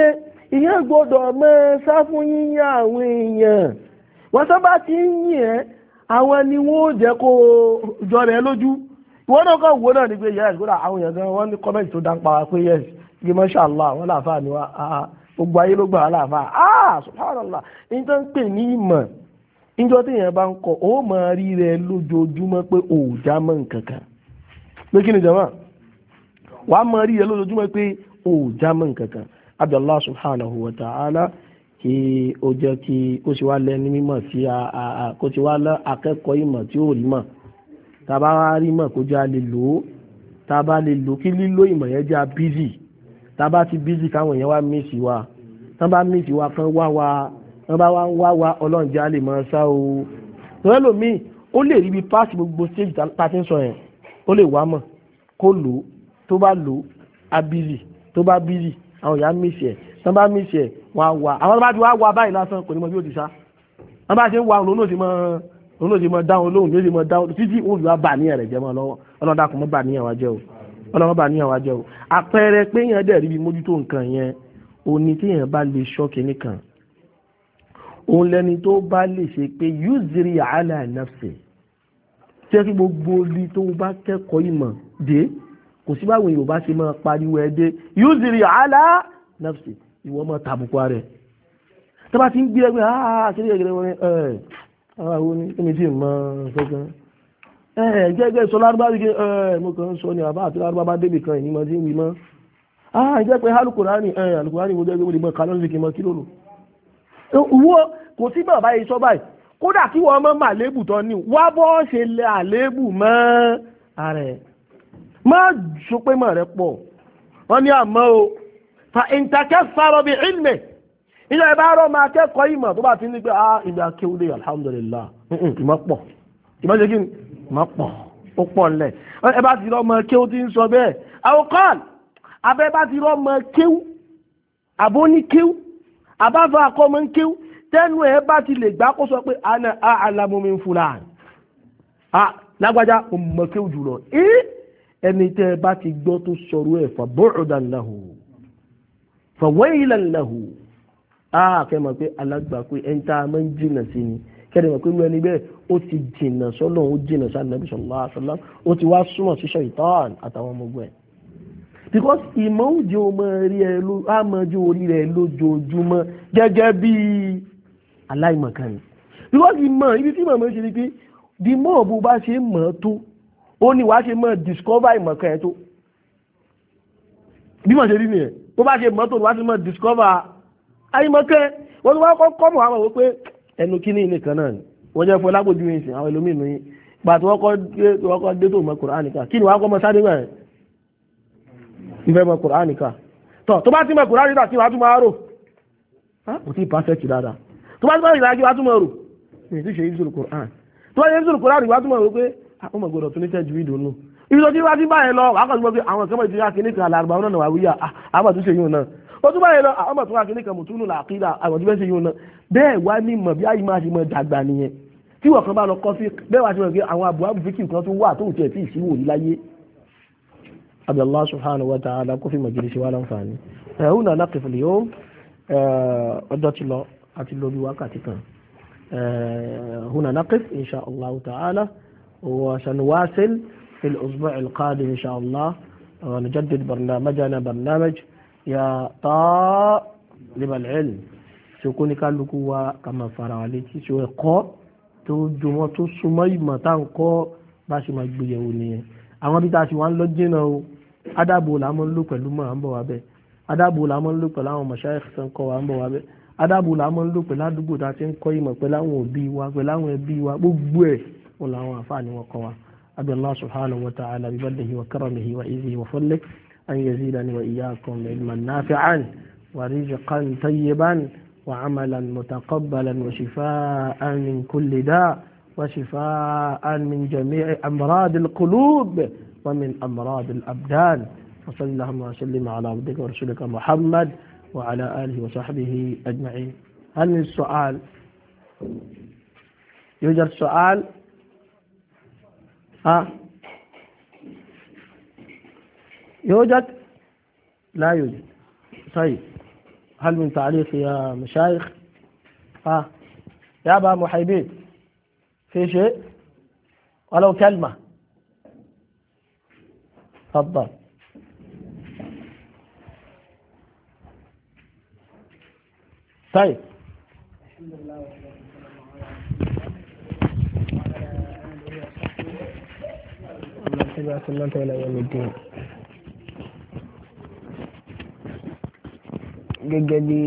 ìyẹn gbọ́dọ̀ mọ́ sá fún yíyàn àwọn èèyàn wọ́n sábà ti ń yìn ẹ́ àwọn ni wọ́n jẹ́ kó jọ rẹ̀ lójú ìwọ́n náà kàn wọ́n náà ní pé yes kódà àwọn èèyàn gan wọ́n ní kọ́mẹ́ntì tó dáńpa wa pé yes bí mashallah wọ́n láàfà ni wá gbogbo ayé ló gbà wọ́n láàfà subhanallah ní tó ń pè ní ìmọ̀ níjọ́ tí èèyàn bá ń kọ́ ó máa rí rẹ̀ lójoojúmọ́ pé ò já mọ́ nǹkan kan pé kí ni jama wàá máa rí rẹ̀ lójoojúmọ́ pé ò já mọ́ nǹkan kan abdullah subhanahu wa ta'ala kí ó jẹ́ kí ó sì wá lẹ́ni mímọ̀ tí kó ti wá lọ akẹ́kọ̀ọ́ ìmọ̀ tí ó rí mọ̀ tàbá wá rí mọ̀ kó já lè lò ó tàbá lè lò kí lílo ìmọ̀ yẹn já bízì tàbá ti bízì káwọn èèyàn wá mísì wa tán bá mísì wa kan wá wa wọ́n bá wá wá ọlọ́run já lè máa sá o tọ́lẹ́ lòmíì ó lè rí bí páàsì gbogbo stage tá a ti ń sọ yẹn ó lè wá mọ̀ kó lò ó tó bá lò ó á bízì tó bá bízì àwọn èèyàn mísì ẹ̀ tán bá mísì ẹ̀ wọ́n á wá àwọn tó bá ti wá wá báyìí lásán kò ní mọ bí ó ti sá wọ́n bá ṣe ń wá òun ló ti mọ dáhùn lóhùn ló ti mọ dáhùn títí ó yóò bà níyàn rẹ̀ jẹ́ mọ́ lọ́wọ́ ọlọ́run dákun mọ́ bà níyàn wá jẹ́ o ọlọ́run bà níyàn wá jẹ́ o àpẹẹrẹ pé yẹn dẹ̀ rí bí mójútó nǹkan yẹn òní tí yẹn bá lè ṣọ́ọ̀kì nìkan òun lẹni tó bá lè ṣe pé yuziri ala nafsi tí kí gbogbo orí tó bá kẹ́kọ̀ọ́ ìmọ̀ dé kò sí báwọn Yorùbá ṣe máa pariwo ẹ̀ dé yuziri ala nafsi ìwọ máa tàbùkù rẹ̀ tó bá ti ń gbé ẹgbẹ́ àkíní ẹgbẹ́ wọn àwọn ní kí ni tí mọ kankan gẹ́gẹ́ sọ lárúbá wípé mo kàn ń sọ ní àbá àti lárúbá bá débì kan ìní mọ tí ń wí mọ́ jẹ́ pé alukurani mo jẹ́ pé mo lè mọ kálọ́ọ̀sì kí n mọ kí lónìí wo kò sí bàbá yìí sọ báyìí kódà kí wọ́n mọ́ màlébù tán ní wá bọ́ ṣe lẹ àlébù mọ́ ààrẹ má sọ pé mọ̀ rẹ pọ̀ wọ́n ní àmọ́ o fa ìntàkẹ́ sáró bí ilmẹ̀ ilé ẹ bá rọ́ máa kẹ́kọ̀ọ́ ìmọ̀ tó bá ti ní pé ìgbà kéwúdé alhamdulillah ìmọ̀ pọ̀ ìmọ̀ ṣe kí ni ìmọ̀ pọ̀ ó pọ̀ ńlẹ̀ ẹ bá ti rọ́ mọ kéwú tí ń sọ bẹ́ẹ̀ àwòkọ́ọ̀lù abẹ́ bá ti rọ́ mọ kéwú àbóní kéwú àbáfà akọ́mọ́ ń kéwú tẹ́nu ẹ̀ bá ti lè gbá kó sọ pé ana a'lamu min fulan lágbájá ọmọ kéwú jùlọ ẹni tẹ́ ẹ bá ti gbọ́ tó sọ̀rọ̀ ẹ̀ fa bu'dan lahu fa waylan lahu kẹ́mọ̀ pé alágbà pé ẹni tá a máa ń jìnà sí ni kẹ́rẹ̀ mọ̀ pé irú ẹni bẹ́ẹ̀ ó ti jìnà sọ́nà ó jìnà sí Ànábì sallallahu alaihi wasallam ó ti wá súnmọ́ sí Ṣaitan àtàwọn ọmọ ogun ẹ̀ because ìmọ̀ òjò ọmọ rí ẹ àmọ́jú orí rẹ̀ lójoojúmọ́ gẹ́gẹ́ bí aláìmọ̀kan ni because ìmọ̀ ibi tí mọ̀ ṣe ni pé the more bó bá ṣe mọ̀ tó ó ní wàá ṣe mọ̀ discover ìmọ̀kan ẹ̀ tó bí mọ̀ ṣe rí nìyẹn bó bá ṣe mọ̀ tó wàá ṣe mọ̀ discover àìmọ̀kan wọ́n ti wá kọ́ mọ̀ àwọn wípé ẹnu kíní nìkan náà ni wọ́n jẹ́ fún lágbójú yìí sìn àwọn ẹlòmínú yìí gbà tí wọ́n kọ́ dé tó mọ̀ Kùránì ká kí ni wàá kọ́ mọ̀ sáré mọ̀ ìfẹ́ mọ̀ Kùránì ká tó bá ti mọ̀ Kùránì ká kí wàá tún máa rò kò tí ì perfect dáadáa tó bá ti mọ̀ ìlànà kí wàá tún máa rò ní ti ṣe ìṣòro Kùránì tó bá ti ṣe ìṣòro Kùránì wàá tún máa rò pé ó mọ̀ gbọdọ̀ tún ní tẹ́jú ìdò nù ibi tó ti wá sí báyẹn lọ wàá kàn sí pé àwọn ìkẹ́mọ̀ ìdíyà kìíní kan àlàrúbá náà wà wíyà àwọn àtúnṣe yìí náà ó tún báyẹn lọ àwọn ọmọ tó wà kìíní kan mùtúnù làkídà àwọn àtúnṣe yìí náà bẹ́ẹ̀ wá ní mọ̀ bí ayé máa ṣe mọ̀ dàgbà nìyẹn tí wọ́n kan bá lọ kọ́ sí bẹ́ẹ̀ wá ṣe mọ̀ pé àwọn àbúrò àbúfíkì kan tó wà tó ń tiẹ̀ tí ì síwò láyé عبد الله سبحانه وتعالى كفي مجلس ولا فاني هنا نقف اليوم عدت الله أتلو بواقعتك هنا نقف إن شاء الله تعالى وسنواصل في الأسبوع القادم إن شاء الله ونجدد برنامجنا برنامج يا طالب العلم سيكون كالكوا كما فرعليك سوى قو تجمع تسمي متان قو باشي مجبيوني àwọn bí ta ṣe wọ́n lọ jìnà o adábò làmọ́ ń lò pẹ̀lú mọ́ à ń bọ̀ wá bẹ́ẹ̀ adábò làmọ́ ń lò pẹ̀lú àwọn mọ̀ṣáìkì tó ń kọ́ wa ń bọ̀ wá bẹ́ẹ̀ adábò làmọ́ ń lò pẹ̀lú àdúgbò tá a ti ń kọ́ ìmọ̀ pẹ̀lú àwọn òbí wa pẹ̀lú àwọn ẹbí wa gbogbo ẹ̀ wọn làwọn àfáàní wọn kọ́ wa abi Allah subhanahu wa ta'ala bi fadlihi wa karamihi wa izzihi wa fadlihi an yazidani wa iyyakum ilman nafi'an wa rizqan tayyiban wa amalan mutaqabbalan wa shifaa'an min kulli da' وشفاء من جميع أمراض القلوب ومن أمراض الأبدان وصلى اللهم وسلم على عبدك ورسولك محمد وعلى آله وصحبه أجمعين. هل من السؤال يوجد سؤال يوجد لا يوجد طيب هل من تعليق يا مشايخ؟ يا أبا محيبين في شيء ولو كلمة؟ تفضل. طيب الحمد لله والسلام على سنة إلى يوم الدين. gẹ́gẹ́ bí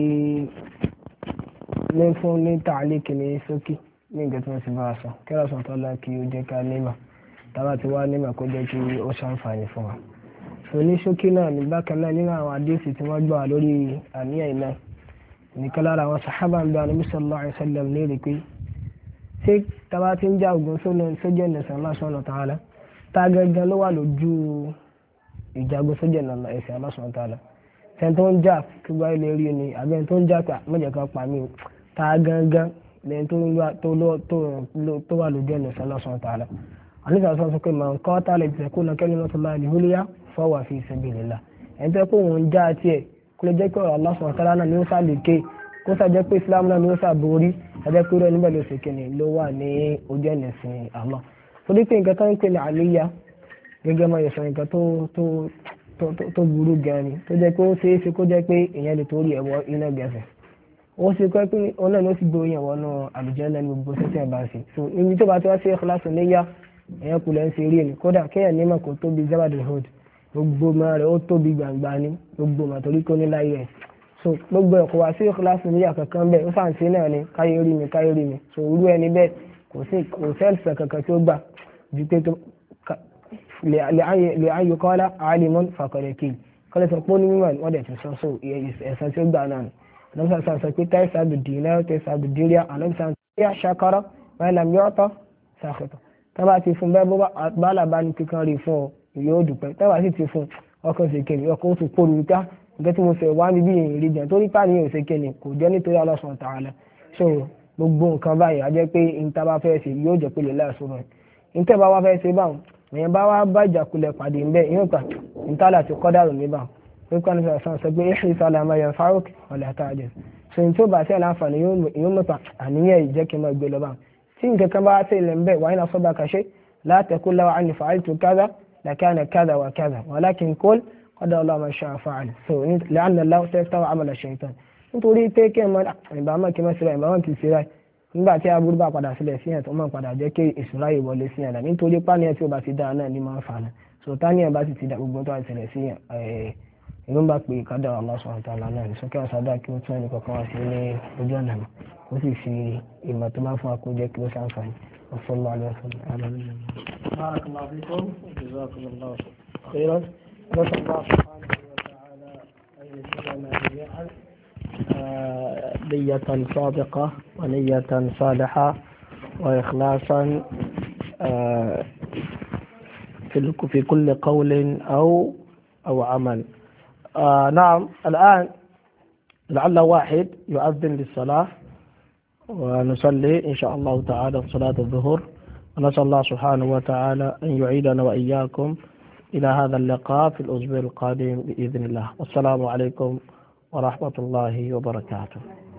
ní fún ní tààlíkì ní sókè ní ìgbẹ́ tí wọ́n ti bá a sọ kí ọ̀rọ̀ sọ̀tọ́ lá kí ó jẹ́ ká nímọ̀ tàbá ti wá nímọ̀ kó jẹ́ kí ó ṣàǹfààní fún wa. sọ ní sókè náà ní bákan náà nínú àwọn àdéhùn tí wọ́n gbà lórí àníyàn iná nìkan lára àwọn sàhábà ń bẹ Ànábì sallallahu alaihi wasallam léèrè pé ṣé tàbá ti ń já ogun sójú ẹ̀sìn Allah subhanahu wa ta'ala tá gẹ́gẹ́ ló wà lójú ìjagun sójú ẹ̀sìn Allah subhanahu wa ta'ala ẹni tó ń jà kí gbá ilé rí ni àbí ẹni tó ń jà pé mọ̀jẹ̀ kan pa mí o tá a gangan lẹ́yìn tó wà lójú ẹ̀nà Allah subhanahu wa ta'ala. àníṣà sọ pé màá kọ́ tá a lè tẹ̀ kó na kalimatullahi al-ulya fahuwa fi sabilillah. ẹni tó kó wọn ń já tiẹ̀ kó lè jẹ́ pé ọ̀rọ̀ Allah subhanahu wa ta'ala náà ni ó sá lè ké kó sá jẹ́ pé Islam náà ni ó sá borí ẹjẹ́ pé rẹ̀ níbẹ̀ ló ṣe kéne ló wà ní ojú ẹ̀nà ẹ̀sìn Allah. torí pé nǹkan tó ń pè ní àlíyá gẹ́gẹ́ mọ́ ìsọ̀ nǹkan tó burú gan ni tó jẹ́ pé ó ṣeé ṣe kó jẹ́ pé èèyàn lè torí ẹ̀wọ̀ iná gẹ̀ẹ́sẹ̀ ó ṣe pé òun náà ló sì gbé oyin ẹ̀wọ̀ náà àlùjánnà ní gbogbo sẹ́sẹ̀ bá ṣe so ibi tó bá ti wá sí ikhlasu níyà èèyàn kù lẹ́ ń ṣe rí ni kódà kéèyàn ní mọ̀ kó tóbi zabadul hood gbogbo ọmọ rẹ̀ ó tóbi gbàngbà ní gbogbo ọmọ torí kó ní láyé ẹ̀ so gbogbo ẹ̀kọ́ wá sí ikhlasu níyà kankan bẹ́ẹ̀ ó fàǹsí náà ni káyé rí mi so irú ẹni bẹ́ẹ̀ kò sẹ́ẹ̀sì kankan tí ó gbà ju pé tó لأن يقال عالم فقد كيل قال سأقول ممن ودت سو ẹ̀san tí ó gbà náà lọ́sàn sàn sọ pé tẹ́sà bì dìínà tẹ́sà bì dìríà àlọ́sàn tí a ṣàkọ́rọ́ wọ́n làm yọ́tọ̀ sàkẹ́tọ̀ tọ́ba ti fún bẹ́ẹ̀ bọ́lá bá ní kíkan rí fún ọ yóò dùpẹ́ tọ́ba sì ti fún ọkọ̀ ṣe kéde ọkọ̀ ó ti kó lùtá nǹkan tí mo fẹ́ wá níbí ìrìn ìrìn torí pàní yóò ṣe kéde kò jẹ́ nítorí Allah subhanahu wa ta'ala so gbogbo nǹkan báyìí a jẹ́ pé níta bá fẹ́ ṣe yóò jẹ́ pé lè láìsọ rẹ̀ níta bá wá fẹ́ ṣe báwọn èèyàn bá wá bá ìjàkulẹ̀ pàdé ńbẹ yóò gbà níta láti kọ́dàrú níbà wípé ní sọ̀rọ̀ sọ pé èsì sọ̀rọ̀ àmọ́ yẹn fárúk ọ̀lẹ́ àtàjẹ́ so ní tí ó bá sí àlàǹfààní yóò mọ̀ta àníyàn ìjẹ́ kí n máa gbé lọ bá tí nǹkan kan bá sí ilẹ̀ ńbẹ wàá iná sọ́ba kàṣe látẹ̀kú lọ́wọ́ àní fa'altu kaza lakana kaza wa kaza walakin qul qadara Allahu ma sha'a fa'al so la'anna Allah sayaftahu 'amala shaytan nítorí pé kí ẹ máa ìbámọ́ kí ẹ máa ṣe ra ìbámọ́ kì í ṣe ra nígbà tí aburú bá padà sílẹ̀ sí ẹ̀ tó máa padà jẹ́ kí ìṣúra yìí wọlé sí ẹ̀ nítorí pàníyàn tí ó bá ti dáa náà ní máa ń fa náà so táníyàn bá sì ti dá gbogbo tó àìsílẹ̀ sí ẹ̀ ìlú bá pè kádàrá Allah subhanahu wa ta'ala náà ní sókè àṣàdá kí ó tún ẹnì kankan wá sí ní ojú ọ̀nà mi ó sì fi ìmọ̀ tó bá fún wa kó jẹ́ kí ó ṣàǹfààní sallallahu alaihi wasallam. barakallahu fikum jazakumullahu khairan نسأل الله سبحانه وتعالى أن يجعلنا جميعا نية صادقة ونية صالحة وإخلاصا في كل قول أو عمل. نعم الآن لعل واحد يؤذن للصلاة ونصلي إن شاء الله تعالى صلاة الظهر ونسأل الله سبحانه وتعالى أن يعيدنا وإياكم إلى هذا اللقاء في الأسبوع القادم بإذن الله والسلام عليكم ورحمة الله وبركاته.